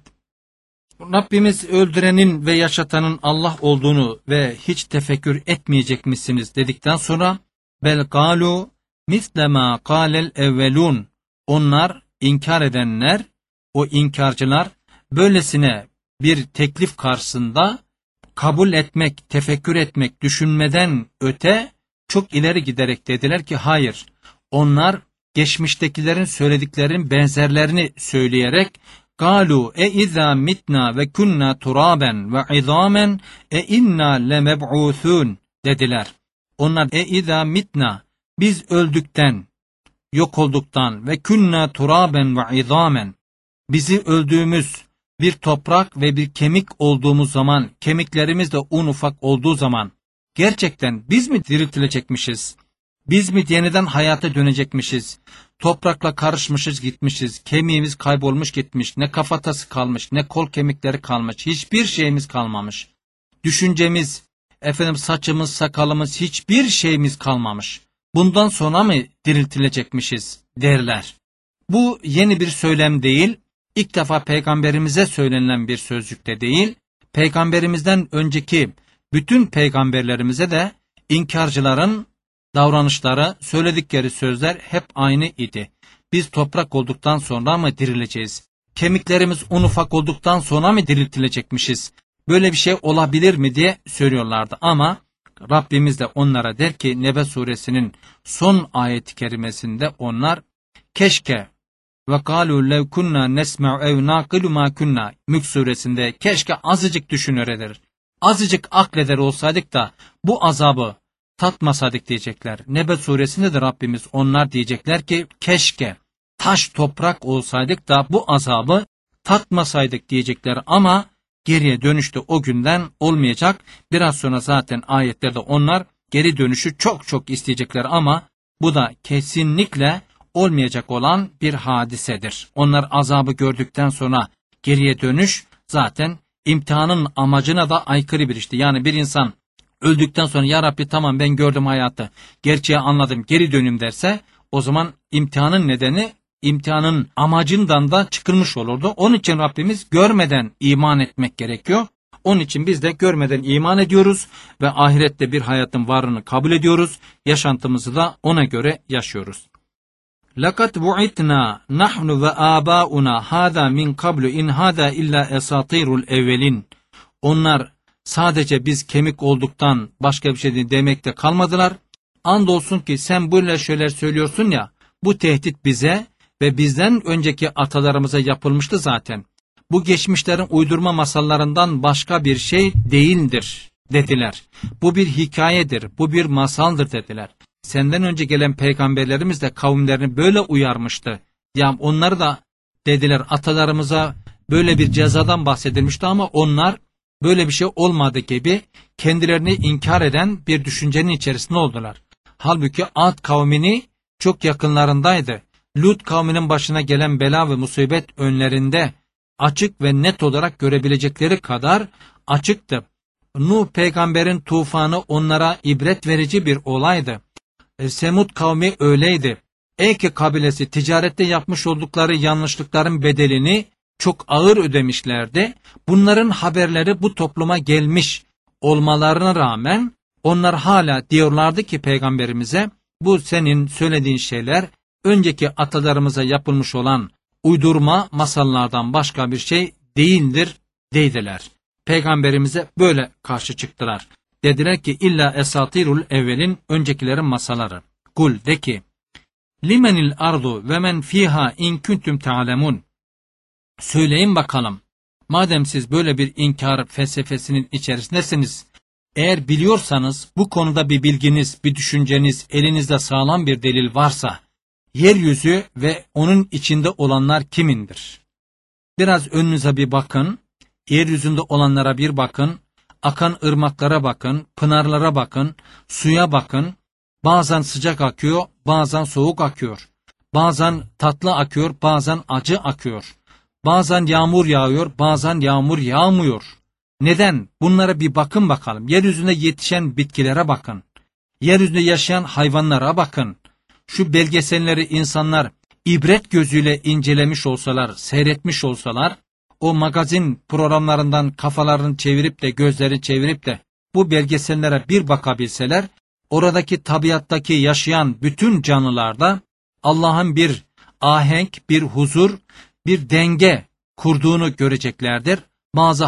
Rabbimiz öldürenin ve yaşatanın Allah olduğunu ve hiç tefekkür etmeyecek misiniz dedikten sonra bel galu mislema qalel evvelun, onlar inkar edenler, o inkarcılar böylesine bir teklif karşısında kabul etmek, tefekkür etmek, düşünmeden öte çok ileri giderek dediler ki hayır. Onlar geçmiştekilerin söylediklerinin benzerlerini söyleyerek قالوا اِذَا مِتْنَا وَكُنَّا تُرَابًا وَعِظَامًا اِنَّا لَمَبْعُوثُونَ dediler. Onlar اِذَا مِتْنَا, biz öldükten, yok olduktan ve kunna turaben ve izamen, bizi öldüğümüz bir toprak ve bir kemik olduğumuz zaman, kemiklerimiz de un ufak olduğu zaman gerçekten biz mi diriltilecekmişiz? Biz mi yeniden hayata dönecekmişiz? Toprakla karışmışız gitmişiz, kemiğimiz kaybolmuş gitmiş, ne kafatası kalmış, ne kol kemikleri kalmış, hiçbir şeyimiz kalmamış. Düşüncemiz, saçımız, sakalımız, hiçbir şeyimiz kalmamış. Bundan sonra mı diriltilecekmişiz derler. Bu yeni bir söylem değil, ilk defa peygamberimize söylenilen bir sözcük de değil, peygamberimizden önceki bütün peygamberlerimize de inkarcıların davranışları, söyledikleri sözler hep aynı idi. Biz toprak olduktan sonra mı dirileceğiz? Kemiklerimiz un ufak olduktan sonra mı diriltilecekmişiz? Böyle bir şey olabilir mi diye söylüyorlardı ama Rabbimiz de onlara der ki Nebe suresinin son ayet-i kerimesinde onlar keşke ve kalu lev kunna nesma'u ev naqilu ma kunna, Mülk suresinde keşke azıcık düşünür eder, azıcık akleder olsaydık da bu azabı tatmasaydık diyecekler. Nebe suresinde de Rabbimiz onlar diyecekler ki keşke taş toprak olsaydık da bu azabı tatmasaydık diyecekler ama geriye dönüşte o günden olmayacak. Biraz sonra zaten ayetlerde onlar geri dönüşü çok çok isteyecekler ama bu da kesinlikle olmayacak olan bir hadisedir. Onlar azabı gördükten sonra geriye dönüş zaten imtihanın amacına da aykırı bir işti. Yani bir insan öldükten sonra ya Rabbi tamam ben gördüm hayatı, gerçeği anladım, geri dönüm derse o zaman imtihanın nedeni, imtihanın amacından da çıkılmış olurdu. Onun için Rabbimiz görmeden iman etmek gerekiyor. Onun için biz de görmeden iman ediyoruz ve ahirette bir hayatın varlığını kabul ediyoruz. Yaşantımızı da ona göre yaşıyoruz. لَقَدْ بُعِتْنَا نَحْنُ وَآبَاؤُنَا هَذَا مِنْ قَبْلُ اِنْ هَذَا اِلَّا اَسَاطِيرُ الْاَوَّلِينَ. Onlar sadece biz kemik olduktan başka bir şey demekte kalmadılar. Andolsun ki sen böyle şeyler söylüyorsun ya, bu tehdit bize ve bizden önceki atalarımıza yapılmıştı zaten. Bu geçmişlerin uydurma masallarından başka bir şey değildir dediler. Bu bir hikayedir, bu bir masaldır dediler. Senden önce gelen peygamberlerimiz de kavimlerini böyle uyarmıştı Ya onları da dediler, atalarımıza böyle bir cezadan bahsedilmişti ama onlar böyle bir şey olmadı gibi kendilerini inkar eden bir düşüncenin içerisinde oldular. Halbuki Ad kavmini çok yakınlarındaydı. Lut kavminin başına gelen bela ve musibet önlerinde açık ve net olarak görebilecekleri kadar açıktı. Nuh peygamberin tufanı onlara ibret verici bir olaydı. Semud kavmi öyleydi. Eyke kabilesi ticarette yapmış oldukları yanlışlıkların bedelini çok ağır ödemişlerdi. Bunların haberleri bu topluma gelmiş olmalarına rağmen onlar hala diyorlardı ki peygamberimize, bu senin söylediğin şeyler önceki atalarımıza yapılmış olan uydurma masallardan başka bir şey değildir dediler. Peygamberimize böyle karşı çıktılar. Dediler ki illa esatirul evvelin, öncekilerin masaları. Kul de ki limenil ardu ve men fiha in kuntum ta'lemun. Söyleyin bakalım. Madem siz böyle bir inkar felsefesinin içerisindesiniz, eğer biliyorsanız, bu konuda bir bilginiz, bir düşünceniz, elinizde sağlam bir delil varsa, yeryüzü ve onun içinde olanlar kimindir? Biraz önünüze bir bakın, yeryüzünde olanlara bir bakın, akan ırmaklara bakın, pınarlara bakın, suya bakın. Bazen sıcak akıyor, bazen soğuk akıyor. Bazen tatlı akıyor, bazen acı akıyor. Bazen yağmur yağıyor, bazen yağmur yağmıyor. Neden? Bunlara bir bakın bakalım. Yeryüzünde yetişen bitkilere bakın. Yeryüzünde yaşayan hayvanlara bakın. Şu belgeselleri insanlar ibret gözüyle incelemiş olsalar, seyretmiş olsalar, o magazin programlarından kafalarını çevirip de, gözlerini çevirip de bu belgesellere bir bakabilseler, oradaki tabiattaki yaşayan bütün canlılarda Allah'ın bir ahenk, bir huzur, bir denge kurduğunu göreceklerdir. Bazı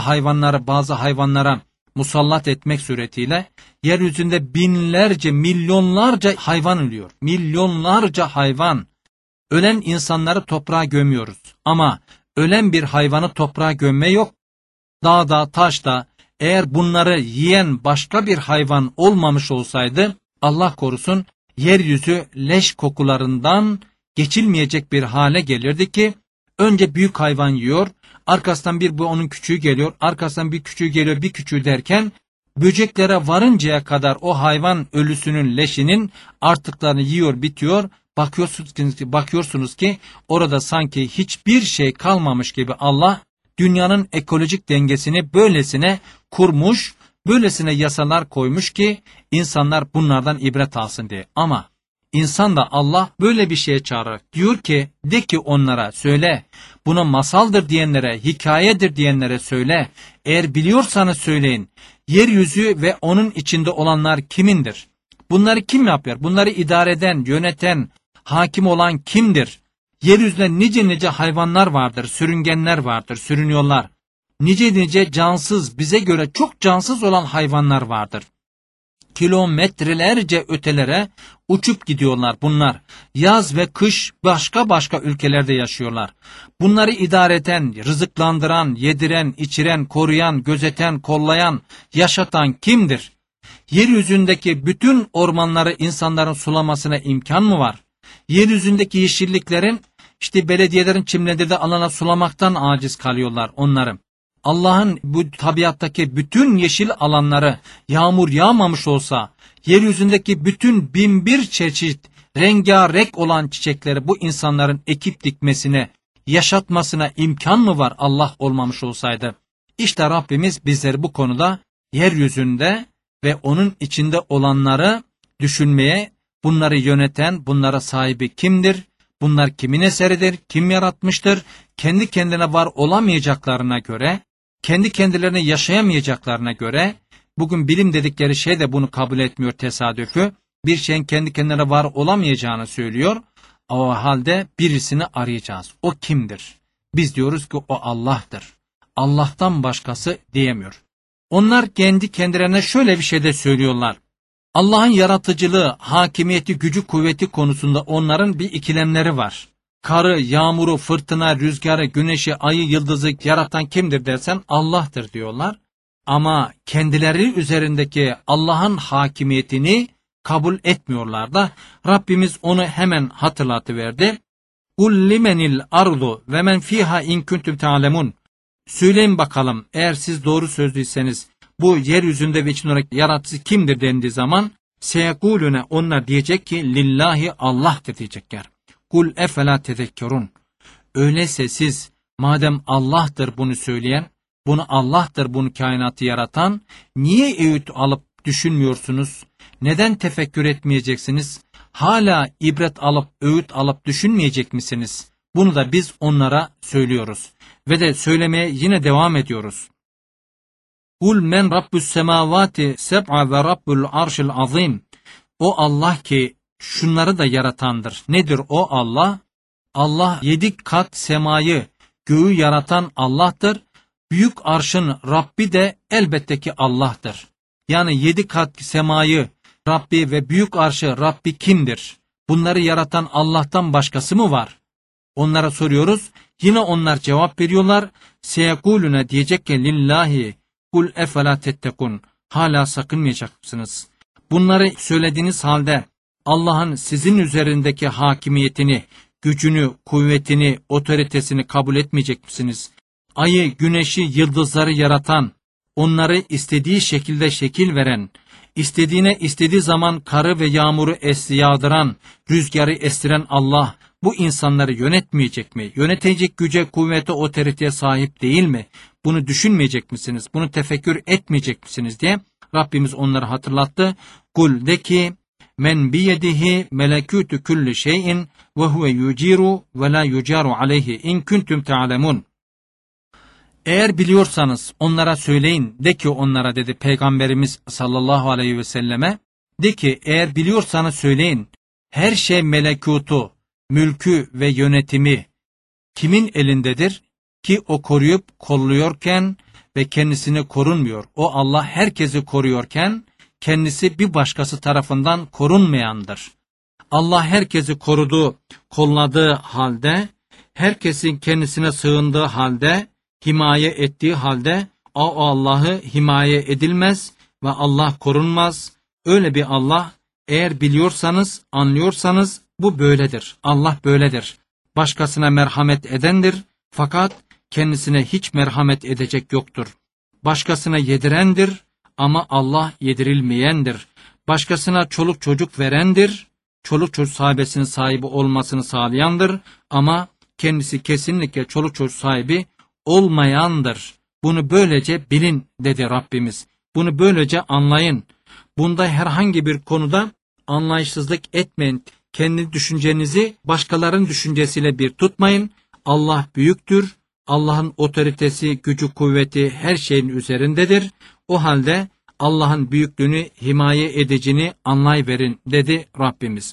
hayvanlara musallat etmek suretiyle yeryüzünde binlerce, milyonlarca hayvan ölüyor. Milyonlarca hayvan. Ölen insanları toprağa gömüyoruz. Ama ölen bir hayvanı toprağa gömme yok. Dağda, taşta, eğer bunları yiyen başka bir hayvan olmamış olsaydı, Allah korusun, yeryüzü leş kokularından geçilmeyecek bir hale gelirdi ki, önce büyük hayvan yiyor, arkasından bir bu onun küçüğü geliyor, arkasından bir küçüğü geliyor, bir küçüğü derken, böceklere varıncaya kadar o hayvan ölüsünün, leşinin artıklarını yiyor, bitiyor. Bakıyorsunuz ki orada sanki hiçbir şey kalmamış gibi Allah dünyanın ekolojik dengesini böylesine kurmuş, böylesine yasalar koymuş ki insanlar bunlardan ibret alsın diye. Ama insan da Allah böyle bir şeye çağırır. Diyor ki, de ki onlara, söyle, buna masaldır diyenlere, hikayedir diyenlere söyle. Eğer biliyorsanız söyleyin, yeryüzü ve onun içinde olanlar kimindir? Bunları kim yapıyor? Bunları idare eden, yöneten, hakim olan kimdir? Yeryüzünde nice hayvanlar vardır, sürüngenler vardır, sürünüyorlar. Nice cansız, bize göre çok cansız olan hayvanlar vardır. Kilometrelerce ötelere uçup gidiyorlar bunlar. Yaz ve kış başka ülkelerde yaşıyorlar. Bunları idare eden, rızıklandıran, yediren, içiren, koruyan, gözeten, kollayan, yaşatan kimdir? Yeryüzündeki bütün ormanları insanların sulamasına imkan mı var? Yeryüzündeki yeşilliklerin, belediyelerin çimlendirdiği alana sulamaktan aciz kalıyorlar onları. Allah'ın bu tabiattaki bütün yeşil alanları yağmur yağmamış olsa, yeryüzündeki bütün binbir çeşit rengarenk olan çiçekleri bu insanların ekip dikmesine, yaşatmasına imkan mı var Allah olmamış olsaydı? İşte Rabbimiz bizleri bu konuda yeryüzünde ve onun içinde olanları düşünmeye, bunları yöneten, bunlara sahibi kimdir? Bunlar kimin eseridir? Kim yaratmıştır? Kendi kendine var olamayacaklarına göre, kendi kendilerine yaşayamayacaklarına göre, bugün bilim dedikleri şey de bunu kabul etmiyor, tesadüfü. Bir şeyin kendi kendine var olamayacağını söylüyor. O halde birisini arayacağız. O kimdir? Biz diyoruz ki o Allah'tır. Allah'tan başkası diyemiyor. Onlar kendi kendilerine şöyle bir şey de söylüyorlar. Allah'ın yaratıcılığı, hakimiyeti, gücü, kuvveti konusunda onların bir ikilemleri var. Karı, yağmuru, fırtına, rüzgarı, güneşi, ayı, yıldızı yaratan kimdir dersen Allah'tır diyorlar. Ama kendileri üzerindeki Allah'ın hakimiyetini kabul etmiyorlar da Rabbimiz onu hemen hatırlatıverdi. Kul limenil ardu ve men fiha in kuntum ta'lemun. Söyleyin bakalım, eğer siz doğru sözlüyseniz bu yeryüzünde ve için olarak yaratıcı kimdir dendiği zaman seyekulune, onlar diyecek ki lillahi, Allah'tır diyecekler. Kul efela tezekkerun. Öyleyse siz madem Allah'tır bunu söyleyen, bunu Allah'tır bunu kainatı yaratan, niye öğüt alıp düşünmüyorsunuz? Neden tefekkür etmeyeceksiniz? Hala ibret alıp öğüt alıp düşünmeyecek misiniz? Bunu da biz onlara söylüyoruz. Ve de söylemeye yine devam ediyoruz. Kul men rabbus semavati seb'a ve rabbul arşil azim. O Allah ki şunları da yaratandır. Nedir o Allah? Allah 7 kat semayı, göğü yaratan Allah'tır. Büyük arşın Rabbi de elbette ki Allah'tır. Yani 7 kat semayı Rabbi ve büyük arşı Rabbi kimdir? Bunları yaratan Allah'tan başkası mı var? Onlara soruyoruz. Yine onlar cevap veriyorlar. Seyekulune, diyecek ki lillahi. Kul efela tettekun. Hala sakınmayacak mısınız? Bunları söylediğiniz halde Allah'ın sizin üzerindeki hakimiyetini, gücünü, kuvvetini, otoritesini kabul etmeyecek misiniz? Ayı, güneşi, yıldızları yaratan, onları istediği şekilde şekil veren, istediğine istediği zaman karı ve yağmuru yağdıran, rüzgarı estiren Allah bu insanları yönetmeyecek mi? Yönetecek güce, kuvvete, otoriteye sahip değil mi? Bunu düşünmeyecek misiniz? Bunu tefekkür etmeyecek misiniz diye Rabbimiz onları hatırlattı. Kul, de ki men biyedihi melekûtü kulli şeyin ve huve yuciru ve la yucaru aleyhi in kuntum ta'lemun. Eğer biliyorsanız onlara söyleyin, de ki onlara, dedi Peygamberimiz sallallahu aleyhi ve selleme, de ki eğer biliyorsanız söyleyin, her şey melekutu, mülkü ve yönetimi kimin elindedir ki o koruyup kolluyorken ve kendisini korunmuyor. O Allah herkesi koruyorken kendisi bir başkası tarafından korunmayandır. Allah herkesi korudu, kolladığı halde, herkesin kendisine sığındığı halde, himaye ettiği halde o Allah'ı himaye edilmez ve Allah korunmaz. Öyle bir Allah, eğer biliyorsanız, anlıyorsanız bu böyledir. Allah böyledir. Başkasına merhamet edendir fakat kendisine hiç merhamet edecek yoktur. Başkasına yedirendir ama Allah yedirilmeyendir. Başkasına çoluk çocuk verendir. Çoluk çocuk sahibesinin sahibi olmasını sağlayandır ama kendisi kesinlikle çoluk çocuk sahibi olmayandır. Bunu böylece bilin, dedi Rabbimiz. Bunu böylece anlayın. Bunda herhangi bir konuda anlayışsızlık etmeyin. Kendi düşüncenizi başkalarının düşüncesiyle bir tutmayın. Allah büyüktür. Allah'ın otoritesi, gücü, kuvveti her şeyin üzerindedir. O halde Allah'ın büyüklüğünü, himaye edicini anlayıverin, dedi Rabbimiz.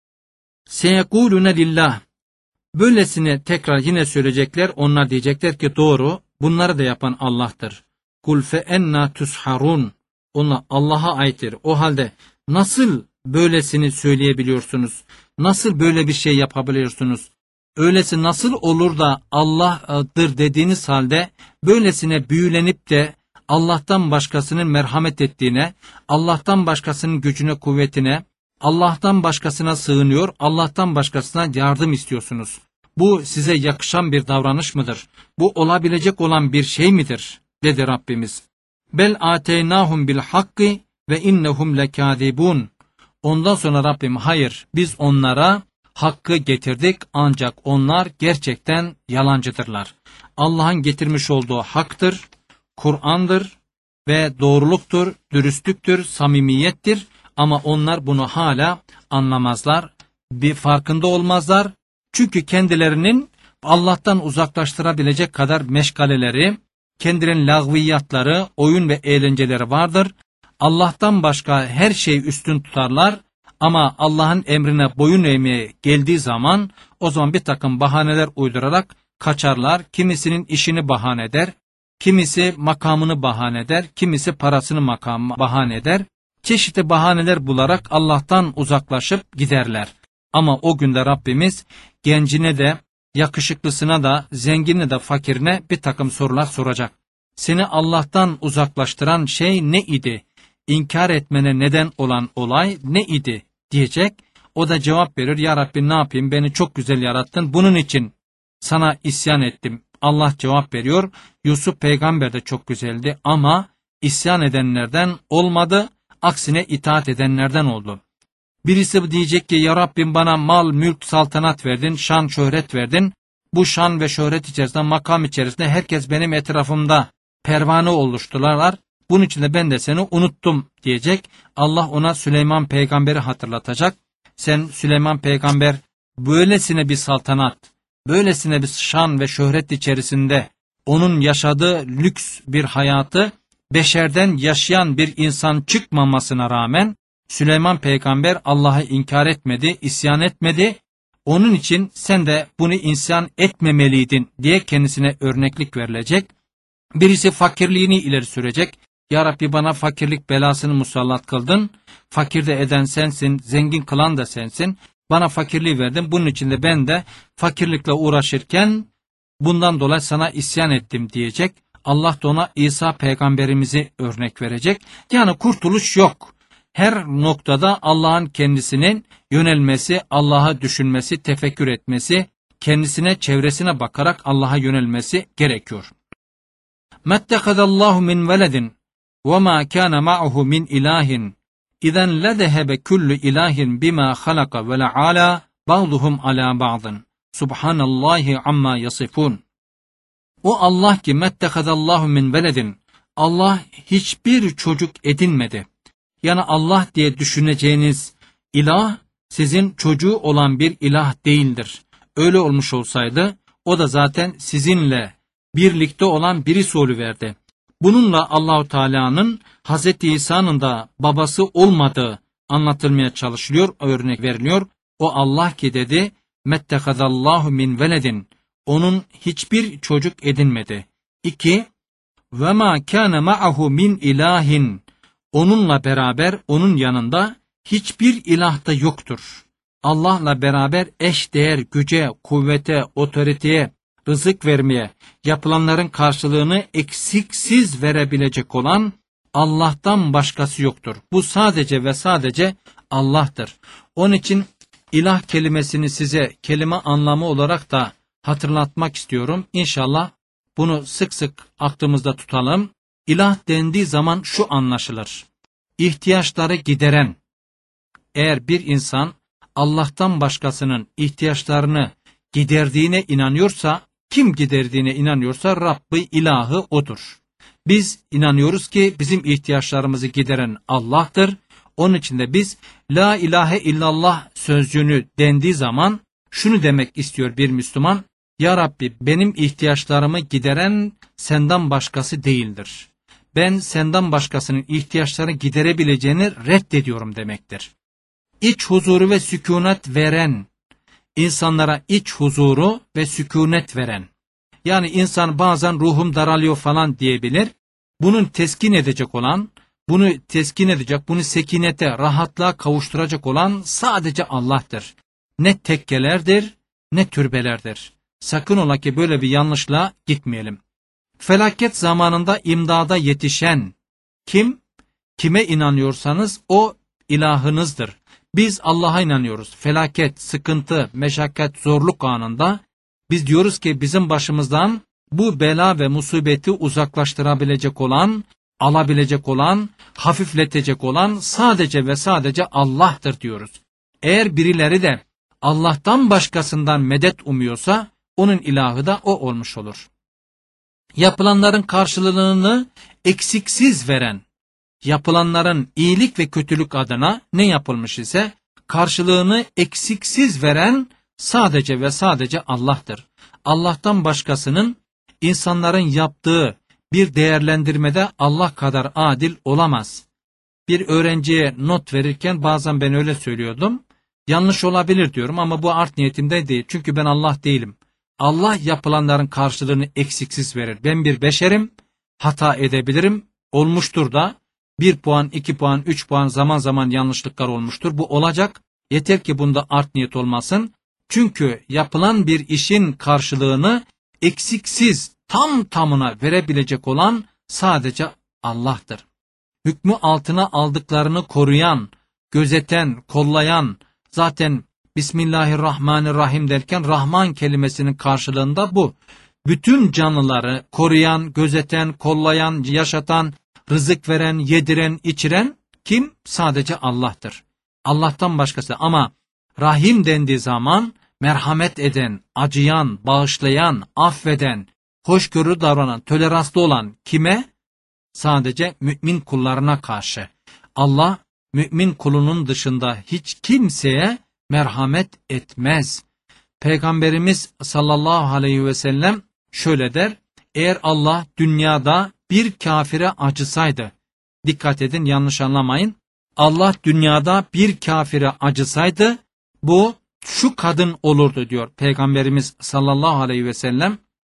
Seyekulune lillah. Böylesine tekrar yine söyleyecekler. Onlar diyecekler ki doğru, bunları da yapan Allah'tır. Kul fe enna tusharun. Onlar Allah'a aittir. O halde nasıl böylesini söyleyebiliyorsunuz? Nasıl böyle bir şey yapabiliyorsunuz? Öylesi nasıl olur da Allah'dır dediğiniz halde böylesine büyülenip de Allah'tan başkasının merhamet ettiğine, Allah'tan başkasının gücüne, kuvvetine, Allah'tan başkasına sığınıyor, Allah'tan başkasına yardım istiyorsunuz. Bu size yakışan bir davranış mıdır? Bu olabilecek olan bir şey midir? Dedi Rabbimiz. Bel ateynahum bil hakki ve innehum lekâzibûn. Ondan sonra Rabbim, hayır, biz onlara hakkı getirdik ancak onlar gerçekten yalancıdırlar. Allah'ın getirmiş olduğu haktır, Kur'an'dır ve doğruluktur, dürüstlüktür, samimiyettir ama onlar bunu hala anlamazlar, bir farkında olmazlar. Çünkü kendilerinin Allah'tan uzaklaştırabilecek kadar meşgaleleri, kendilerinin lağviyatları, oyun ve eğlenceleri vardır. Allah'tan başka her şeyi üstün tutarlar ama Allah'ın emrine boyun eğmeye geldiği zaman o zaman bir takım bahaneler uydurarak kaçarlar. Kimisinin işini bahane eder, kimisi makamını bahane eder, kimisi parasını bahane eder. Çeşitli bahaneler bularak Allah'tan uzaklaşıp giderler. Ama o günde Rabbimiz gencine de, yakışıklısına da, zenginine de, fakirine bir takım sorular soracak. Seni Allah'tan uzaklaştıran şey ne idi? İnkar etmene neden olan olay ne idi? Diyecek. O da cevap verir, ya Rabbi ne yapayım, beni çok güzel yarattın, bunun için sana isyan ettim. Allah cevap veriyor, Yusuf peygamber de çok güzeldi ama isyan edenlerden olmadı, aksine itaat edenlerden oldu. Birisi diyecek ki ya Rabbim bana mal, mülk, saltanat verdin, şan, şöhret verdin. Bu şan ve şöhret içerisinde, makam içerisinde herkes benim etrafımda pervane oluştururlar. Bunun için de ben de seni unuttum diyecek. Allah ona Süleyman peygamberi hatırlatacak. Sen Süleyman peygamber böylesine bir saltanat, böylesine bir şan ve şöhret içerisinde onun yaşadığı lüks bir hayatı beşerden yaşayan bir insan çıkmamasına rağmen Süleyman peygamber Allah'ı inkar etmedi, isyan etmedi. Onun için sen de bunu isyan etmemeliydin diye kendisine örneklik verilecek. Birisi fakirliğini ileri sürecek. Ya Rabbi bana fakirlik belasını musallat kıldın. Fakir de eden sensin, zengin kılan da sensin. Bana fakirliği verdin. Bunun için de ben de fakirlikle uğraşırken bundan dolayı sana isyan ettim diyecek. Allah da ona İsa peygamberimizi örnek verecek. Yani kurtuluş yok. Her noktada Allah'ın kendisinin yönelmesi, Allah'a düşünmesi, tefekkür etmesi, kendisine, çevresine bakarak Allah'a yönelmesi gerekiyor. Mettekadallahu min veledin ve ma kana ma'hu min ilahin izen ledehebe kullu ilahin bima halaka ve la'ala ba'duhum ala ba'dın. Subhanallahi amma yasifun. O Allah ki mettekadallahu min veledin. Allah hiçbir çocuk edinmedi. Yani Allah diye düşüneceğiniz ilah sizin çocuğu olan bir ilah değildir. Öyle olmuş olsaydı o da zaten sizinle birlikte olan birisi oluverdi. Bununla Allahu Teala'nın Hazreti İsa'nın da babası olmadığı anlatılmaya çalışılıyor, örnek veriliyor. O Allah ki dedi, mettekadallahu min veledin. Onun hiçbir çocuk edinmedi. 2. Ve ma kana ma'ahu min ilahin. Onunla beraber, onun yanında hiçbir ilah da yoktur. Allah'la beraber eş değer güce, kuvvete, otoriteye, rızık vermeye, yapılanların karşılığını eksiksiz verebilecek olan Allah'tan başkası yoktur. Bu sadece ve sadece Allah'tır. Onun için ilah kelimesini size kelime anlamı olarak da hatırlatmak istiyorum. İnşallah bunu sık sık aklımızda tutalım. İlah dendiği zaman şu anlaşılır. İhtiyaçları gideren. Eğer bir insan Allah'tan başkasının ihtiyaçlarını giderdiğine inanıyorsa, kim giderdiğine inanıyorsa Rabbi ilahı odur. Biz inanıyoruz ki bizim ihtiyaçlarımızı gideren Allah'tır. Onun için de biz la ilahe illallah sözcüğünü dendiği zaman şunu demek istiyor bir Müslüman. Ya Rabbi benim ihtiyaçlarımı gideren senden başkası değildir. Ben senden başkasının ihtiyaçlarını giderebileceğini reddediyorum demektir. İç huzuru ve sükunet veren, insanlara iç huzuru ve sükunet veren. Yani insan bazen ruhum daralıyor falan diyebilir. Bunun teskin edecek olan, bunu teskin edecek, bunu sekinete, rahatlığa kavuşturacak olan sadece Allah'tır. Ne tekkelerdir, ne türbelerdir. Sakın ola ki böyle bir yanlışla gitmeyelim. Felaket zamanında imdada yetişen kim? Kime inanıyorsanız o ilahınızdır. Biz Allah'a inanıyoruz. Felaket, sıkıntı, meşakkat, zorluk anında biz diyoruz ki bizim başımızdan bu bela ve musibeti uzaklaştırabilecek olan, alabilecek olan, hafifletecek olan sadece ve sadece Allah'tır diyoruz. Eğer birileri de Allah'tan başkasından medet umuyorsa onun ilahı da o olmuş olur. Yapılanların karşılığını eksiksiz veren, yapılanların iyilik ve kötülük adına ne yapılmış ise karşılığını eksiksiz veren sadece ve sadece Allah'tır. Allah'tan başkasının insanların yaptığı bir değerlendirmede Allah kadar adil olamaz. Bir öğrenciye not verirken bazen ben öyle söylüyordum. Yanlış olabilir diyorum ama bu art niyetimde değil. Çünkü ben Allah değilim. Allah yapılanların karşılığını eksiksiz verir. Ben bir beşerim, hata edebilirim, olmuştur da 1 puan, 2 puan, 3 puan zaman zaman yanlışlıklar olmuştur. Bu olacak. Yeter ki bunda art niyet olmasın. Çünkü yapılan bir işin karşılığını eksiksiz, tam tamına verebilecek olan sadece Allah'tır. Hükmü altına aldıklarını koruyan, gözeten, kollayan, Zaten Bismillahirrahmanirrahim derken Rahman kelimesinin karşılığında bu. Bütün canlıları koruyan, gözeten, kollayan, yaşatan, rızık veren, yediren, içiren kim? Sadece Allah'tır. Allah'tan başkası. Ama Rahim dendiği zaman merhamet eden, acıyan, bağışlayan, affeden, hoşgörülü davranan, toleranslı olan kime? Sadece mümin kullarına karşı. Allah mümin kulunun dışında hiç kimseye merhamet etmez. Peygamberimiz sallallahu aleyhi ve sellem şöyle der: eğer Allah dünyada bir kafire acısaydı, dikkat edin, yanlış anlamayın, Allah dünyada bir kafire acısaydı bu şu kadın olurdu diyor Peygamberimiz sallallahu aleyhi ve sellem.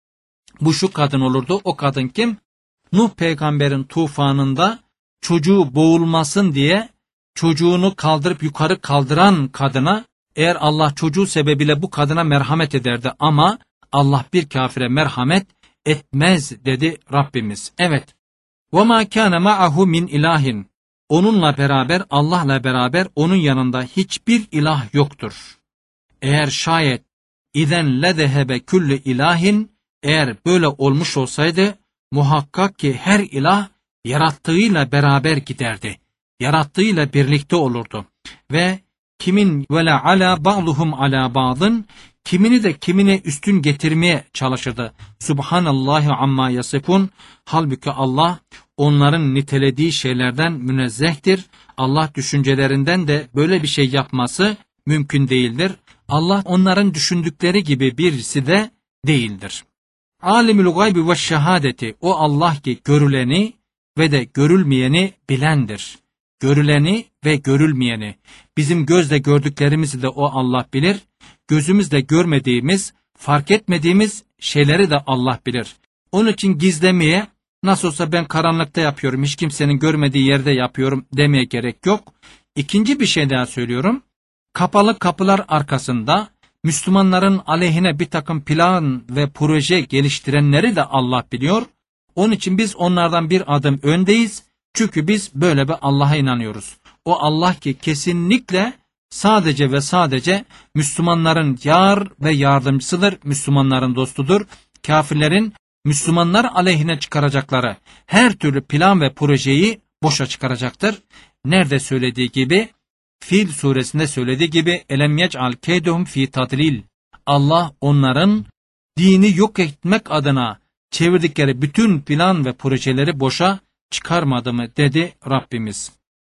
Bu şu kadın olurdu. O kadın kim? Nuh peygamberin tufanında çocuğu boğulmasın diye çocuğunu kaldırıp yukarı kaldıran kadına, eğer Allah çocuğu sebebiyle bu kadına merhamet ederdi ama Allah bir kafire merhamet etmez dedi Rabbimiz. Evet. وَمَا كَانَ مَعَهُ مِنْ ilahin. Onunla beraber, Allah'la beraber onun yanında hiçbir ilah yoktur. Eğer şayet اِذَنْ لَذَهَبَ كُلُّ ilahin, eğer böyle olmuş olsaydı muhakkak ki her ilah yarattığıyla beraber giderdi. Yarattığıyla birlikte olurdu. Ve kimin vele ala ba'duhum ala ba'dın, kimini de kimine üstün getirmeye çalışırdı. Subhanallahi amma yasifun. Halbuki Allah onların nitelediği şeylerden münezzehtir. Allah düşüncelerinden de böyle bir şey yapması mümkün değildir. Allah onların düşündükleri gibi birisi de değildir. Alimul gaybi ve şehadeti, o Allah ki görüleni ve de görülmeyeni bilendir. Görüleni ve görülmeyeni, bizim gözle gördüklerimizi de o Allah bilir. Gözümüzle görmediğimiz, fark etmediğimiz şeyleri de Allah bilir. Onun için gizlemeye, nasıl olsa ben karanlıkta yapıyorum, hiç kimsenin görmediği yerde yapıyorum demeye gerek yok. İkinci bir şey daha söylüyorum. Kapalı kapılar arkasında Müslümanların aleyhine bir takım plan ve proje geliştirenleri de Allah biliyor. Onun için biz onlardan bir adım öndeyiz. Çünkü biz böyle bir Allah'a inanıyoruz. O Allah ki kesinlikle sadece ve sadece Müslümanların yar ve yardımcısıdır, Müslümanların dostudur. Kafirlerin Müslümanlar aleyhine çıkaracakları her türlü plan ve projeyi boşa çıkaracaktır. Nerede söylediği gibi? Fil suresinde söylediği gibi elem yec'al keydehum fi tadlil. Allah onların dini yok etmek adına çevirdikleri bütün plan ve projeleri boşa çıkarmadı mı dedi Rabbimiz.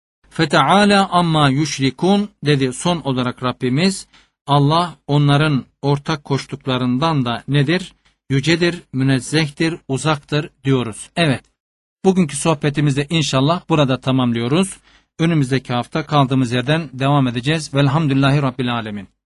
Feteala amma yüşrikun dedi son olarak Rabbimiz. Allah onların ortak koştuklarından da nedir? Yücedir, münezzehtir, uzaktır diyoruz. Evet, bugünkü sohbetimizde inşallah burada tamamlıyoruz. Önümüzdeki hafta kaldığımız yerden devam edeceğiz. Velhamdülillahi Rabbil Alemin.